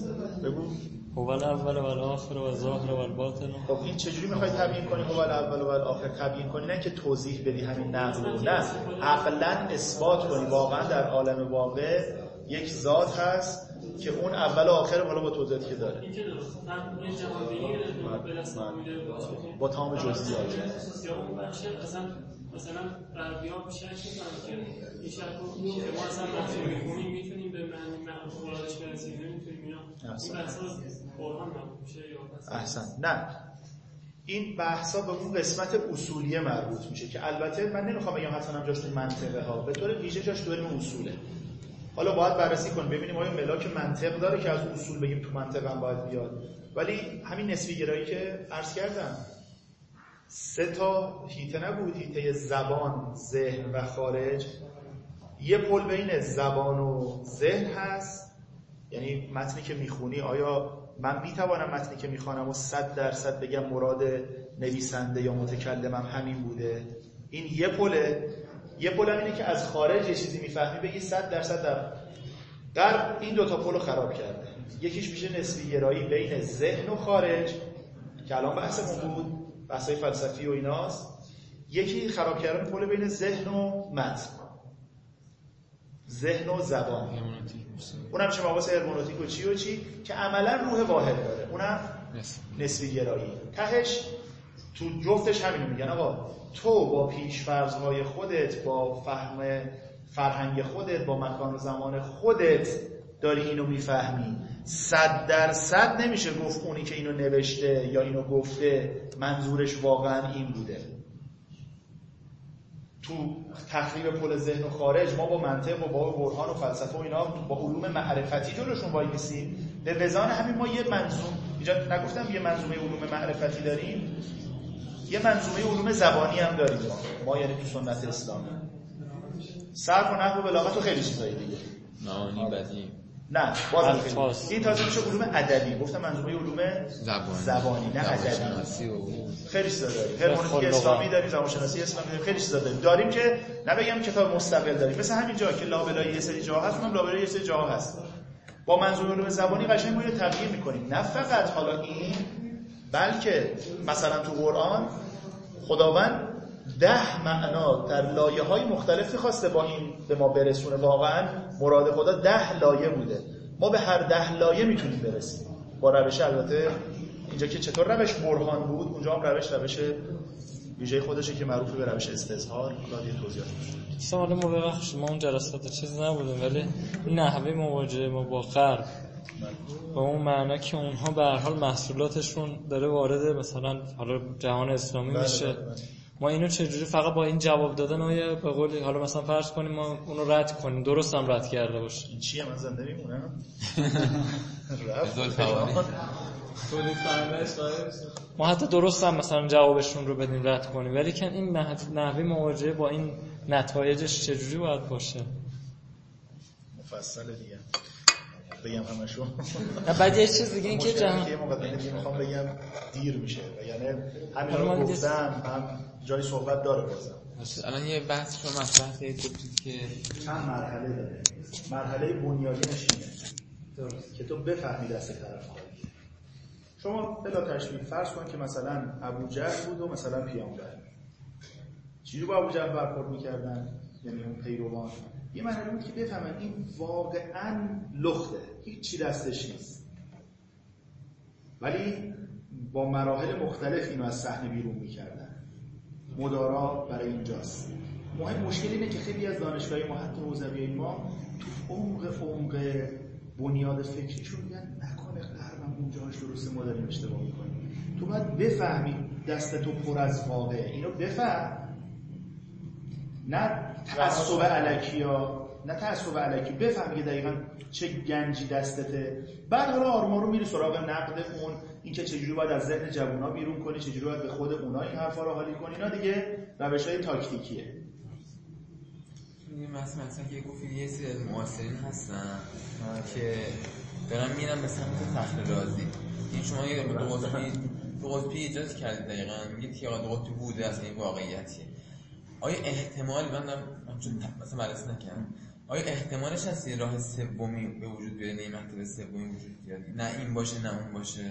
بگو. هو الاول و الاخر و الظاهر و الباطن. خب این چجوری میخوای تبیین کنی هو الاول و الاخر تبیین کنی؟ نه که توضیح بدی همین نقل رو، نه عقلاً اثبات کنی واقعا در عالم واقع یک ذات هست که اون اول و آخر حالا با توضیحاتی که داره. این که درست من جوابی به دست نمیده با تمام جزئیات. یا اون بخش اصلا مثلا غربی‌ها شک می‌کنن که این شک رو که ما اصلا وقتی می‌خونیم می‌تونیم به معنی مرادش برسیم، نمی‌تونیم اینا این بحثا قرآن مربوط میشه یا بس. احسن. نه این بحثا به اون قسمت اصولیه مربوط میشه که البته من نمیخوام بگم حتما جاش تو منطقه ها، به طور ویژه جاش تو علم اصوله. حالا باید بررسی کنیم ببینیم آیا ملاک منطق داره که از اصول بگیم تو منطق هم باید بیاد. ولی همین نسبی گرایی که عرض کردم سه تا هیته نبود، هیته زبان، ذهن و خارج. یه پل بین زبان و ذهن هست، یعنی متنی که میخونی آیا من میتوانم متنی که میخوانم و صد درصد بگم مراد نویسنده یا متکلمم همین بوده؟ این یه پله. یه پل هم اینه که از خارج یه چیزی میفهمی بگی صد درصد در غرب این دوتا پل رو خراب کرده. یکیش میشه نسبی گرایی بین ذهن و خارج که الان بحثمون بود، بحثای فلسفی و ایناست. یکی خراب کردن پل بین ذهن و متن، ذهن و زبان. اونم چه مباحث هرمنوتیک و چی و چی که عملا روح واحد داره، اونم نسبی گرایی. تهش تو جفتش همینو میگن آقا تو با پیش‌فرض‌های خودت، با فهم فرهنگ خودت، با مکان و زمان خودت داری اینو میفهمی. صد درصد نمیشه گفت اونی که اینو نوشته یا اینو گفته منظورش واقعا این بوده. تو تخریب پل ذهن و خارج ما با منطق و با برهان و فلسفه و اینا با علوم معرفتی جلوشون وای میسیم. به وزان همین ما یه منظوم اینجا نگفتم یه منظومه علوم معرفتی داریم، یه منظومه علوم زبانی هم داریم ما, ما یعنی تو سنت اسلامی صرف و نحو و بلاغت و خیلی چیزایی دیگه. معانی بدی نه بازم خیلی این تازه میشه علوم ادبی. گفتم منظومه علوم زبانی, زبانی نه ادبی. خیلی چیزا داریم، هرمنوتیک اسلامی داریم، زبانشناسی اسلامی داریم، خیلی چیزا داریم. داریم که نبگم کتاب مستقل داریم، مثل همین جا که لابلای یه سری جاها هست، اونم لابلای یه سری جاها هست. با منظومه علوم زبانی قشنگ ما اینو تغییر می‌کنیم. نه فقط حالا این، بلکه مثلا تو قرآن خداوند ده معنا در لایه‌های مختلفی خواسته با این به ما برسونه. واقعا مراد خدا ده لایه بوده، ما به هر ده لایه میتونیم برسیم با روش. البته اینجا که چطور روش برهان بود، اونجا هم روش روش ویژه خودشه که معروف به روش استظهار. حالا یه توضیحات میشه. سوال ما ببخشید ما اون جلسات چیز نبودیم، ولی نحوه مواجهه ما با غرب با اون معنا که اونها به هر حال محصولاتشون داره وارد مثلا حالا جهان اسلامی میشه، ما اینو چجوری فقط با این جواب دادن آیا به قول حالا مثلا فرض کنیم ما اونو رد کنیم، درست هم رد کرده باشه. این چیه من زنده میمونم؟ ما حتی درست هم مثلا جوابشون رو بدیم رد کنیم، ولی که این نحوه مواجهه با این نتایجش چجوری باید باشه؟ مفصل دیگه بگم همشون. نه بعد یه چیز دیگه این که جهان یه مقدمه دیگه میخوام بگم دیر میشه، یعنی همین رو گفتم هم جای صحبت داره بازم. الان یه بحث شما مطرح کردید که چند مرحله داره. مرحله بنیادینش اینه درست که تو بفهمی دست طرف کاری. شما بلا تشبیه فرض کن که مثلا ابوجهل بود و مثلا پیامبر، چجوری با ابوجهل برخورد می‌کردن؟ یعنی اون پیروان یه مرحله بود که بفهمن این واقعاً لخته، هیچ چی دستش نیست، ولی با مراحل مختلف اینو از صحنه بیرون می‌کردن. مدارا برای اینجاست. مهم مشکل اینه که خیلی از دانشگاهی ما حتی حوزوی ما تو عمق عمق بنیاد فکریشون میگن نکنه غربم اونجاش درسته ما داریم اشتباه میکنیم. تو باید بفهمی دست تو پر از واقعه، اینو بفهم، نه تعصب الکی ها نه تعصب الکی بفهم که دقیقاً چه گنجی دستته. بعد حالا آروم آروم میری سراغ نقد اون، این که چجوری باید از ذهن جوونا بیرون کنی، چجوری باید به خود اونا این حرفا رو حالی کنی. اینا دیگه روش‌های تاکتیکیه. این مثلا مثلا که گفتی یه سری از معاصرین هستن که دارن میرن به سمت فخر رازی. این شما یه دو قطبی دو قطبی ایجاد کردید دقیقاً میگید که دو قطبی بوده اصلا این واقعیتیه. آیا احتمال من چون مثلا بررسی نکردم آیا احتمالش هست یه راه سومی به وجود بیاد، نه مکتب سومی وجود بیاد، نه این باشه نه اون باشه،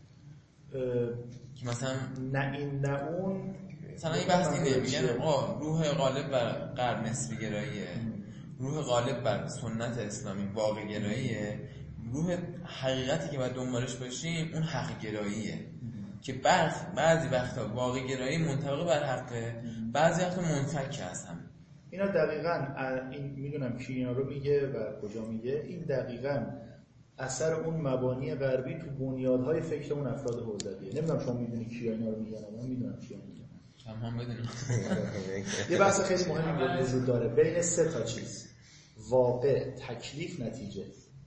که مثلا نه این نه اون؟ مثلا این بحث اینه، میگن آقا روح غالب بر غرب نسبی گراییه، روح غالب بر سنت اسلامی واقع گراییه، روح حقیقتی که باید دنبالش باشیم اون حق گراییه که بعضی وقتا واقع گرایی منطبق بر حقه، بعضی وقتا منفک هستن. اینا دقیقاً این میدونم کی اینا رو میگه و کجا میگه. این دقیقاً اثر اون مبانی غربی تو بنیادهای فکر اون افراد حوزویه. نمیدونم شما میدونی کیا اینا رو میگن، من میدونم کیا میگن. هم هم بدونم. یه بحث خیلی مهمی وجود داره بین سه تا چیز: واقع، تکلیف، نتیجه.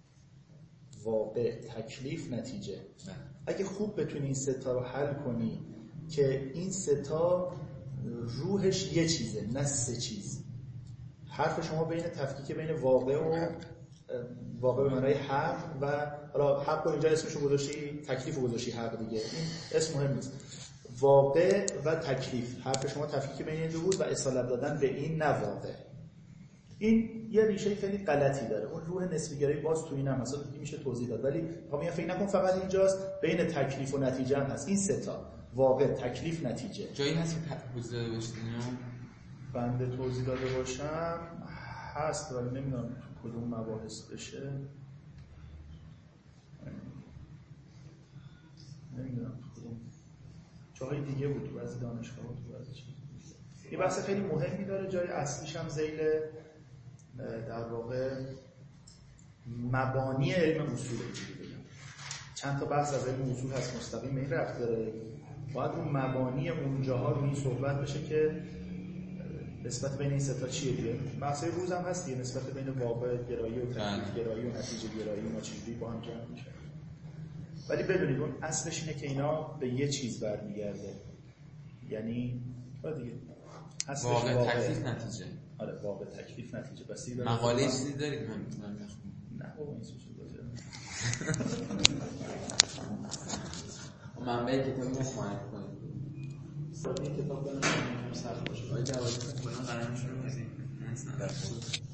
واقع، تکلیف، نتیجه. اگه خوب بتونی این سه تا رو حل کنی که این سه تا روحش یه چیزه نه سه چیز. حرف شما بین تفکیک بین واقع و واقع به معنای حق و حالا حق رو اینجا اسمشو گذاشتی، تکلیف رو گذاشتی حق دیگه، این اسم مهم نیست. واقع و تکلیف، حرف شما تفکیک بین این دو بود و اصالت دادن به این نه واقع. این یه ریشه خیلی غلطی داره. اون روح نسبیگرایی باز تو اینم مثلا میشه توضیح داد، ولی میگم فکر نکن فقط اینجاست، بین تکلیف و نتیجه هم هست. این سه تا واقع، تکلیف، نتیجه. جایی هست که توضیح داده باشید اینو؟ بنده توضیح داده باشم هست ولی نمیدونم تو کدوم مباحث بشه، نمیدونم تو کدوم جای دیگه بود، تو بعضی دانشگاه بود، تو بعضی چیز. یه بحث خیلی مهمی داره، جای اصلیش هم ذیل در واقع مبانی علم اصوله. چند تا بحث از علم اصول هست مستقیم به این رفت داره، باید اون مبانی اونجاها رو این صحبت بشه که نسبت بین این سه تا چیه دیگه. بحثای روز هم هست دیگه، نسبت بین واقع گرایی و تکلیف گرایی و نتیجه گرایی و چیزی با هم جمع میشه. ولی بدونید اون اصلش اینه که اینا به یه چیز برمیگرده، یعنی دیگه اصلش واقع, واقع تکلیف نتیجه. آره واقع تکلیف نتیجه. بس مقاله چیزی دارید من من بخونم؟ نه بابا این سوسو داره. منبع کتابی هست معرفی کنید. این کتاب دارم سخت باشه. آیا جوازی کنید؟ قرار نشون رو بزید.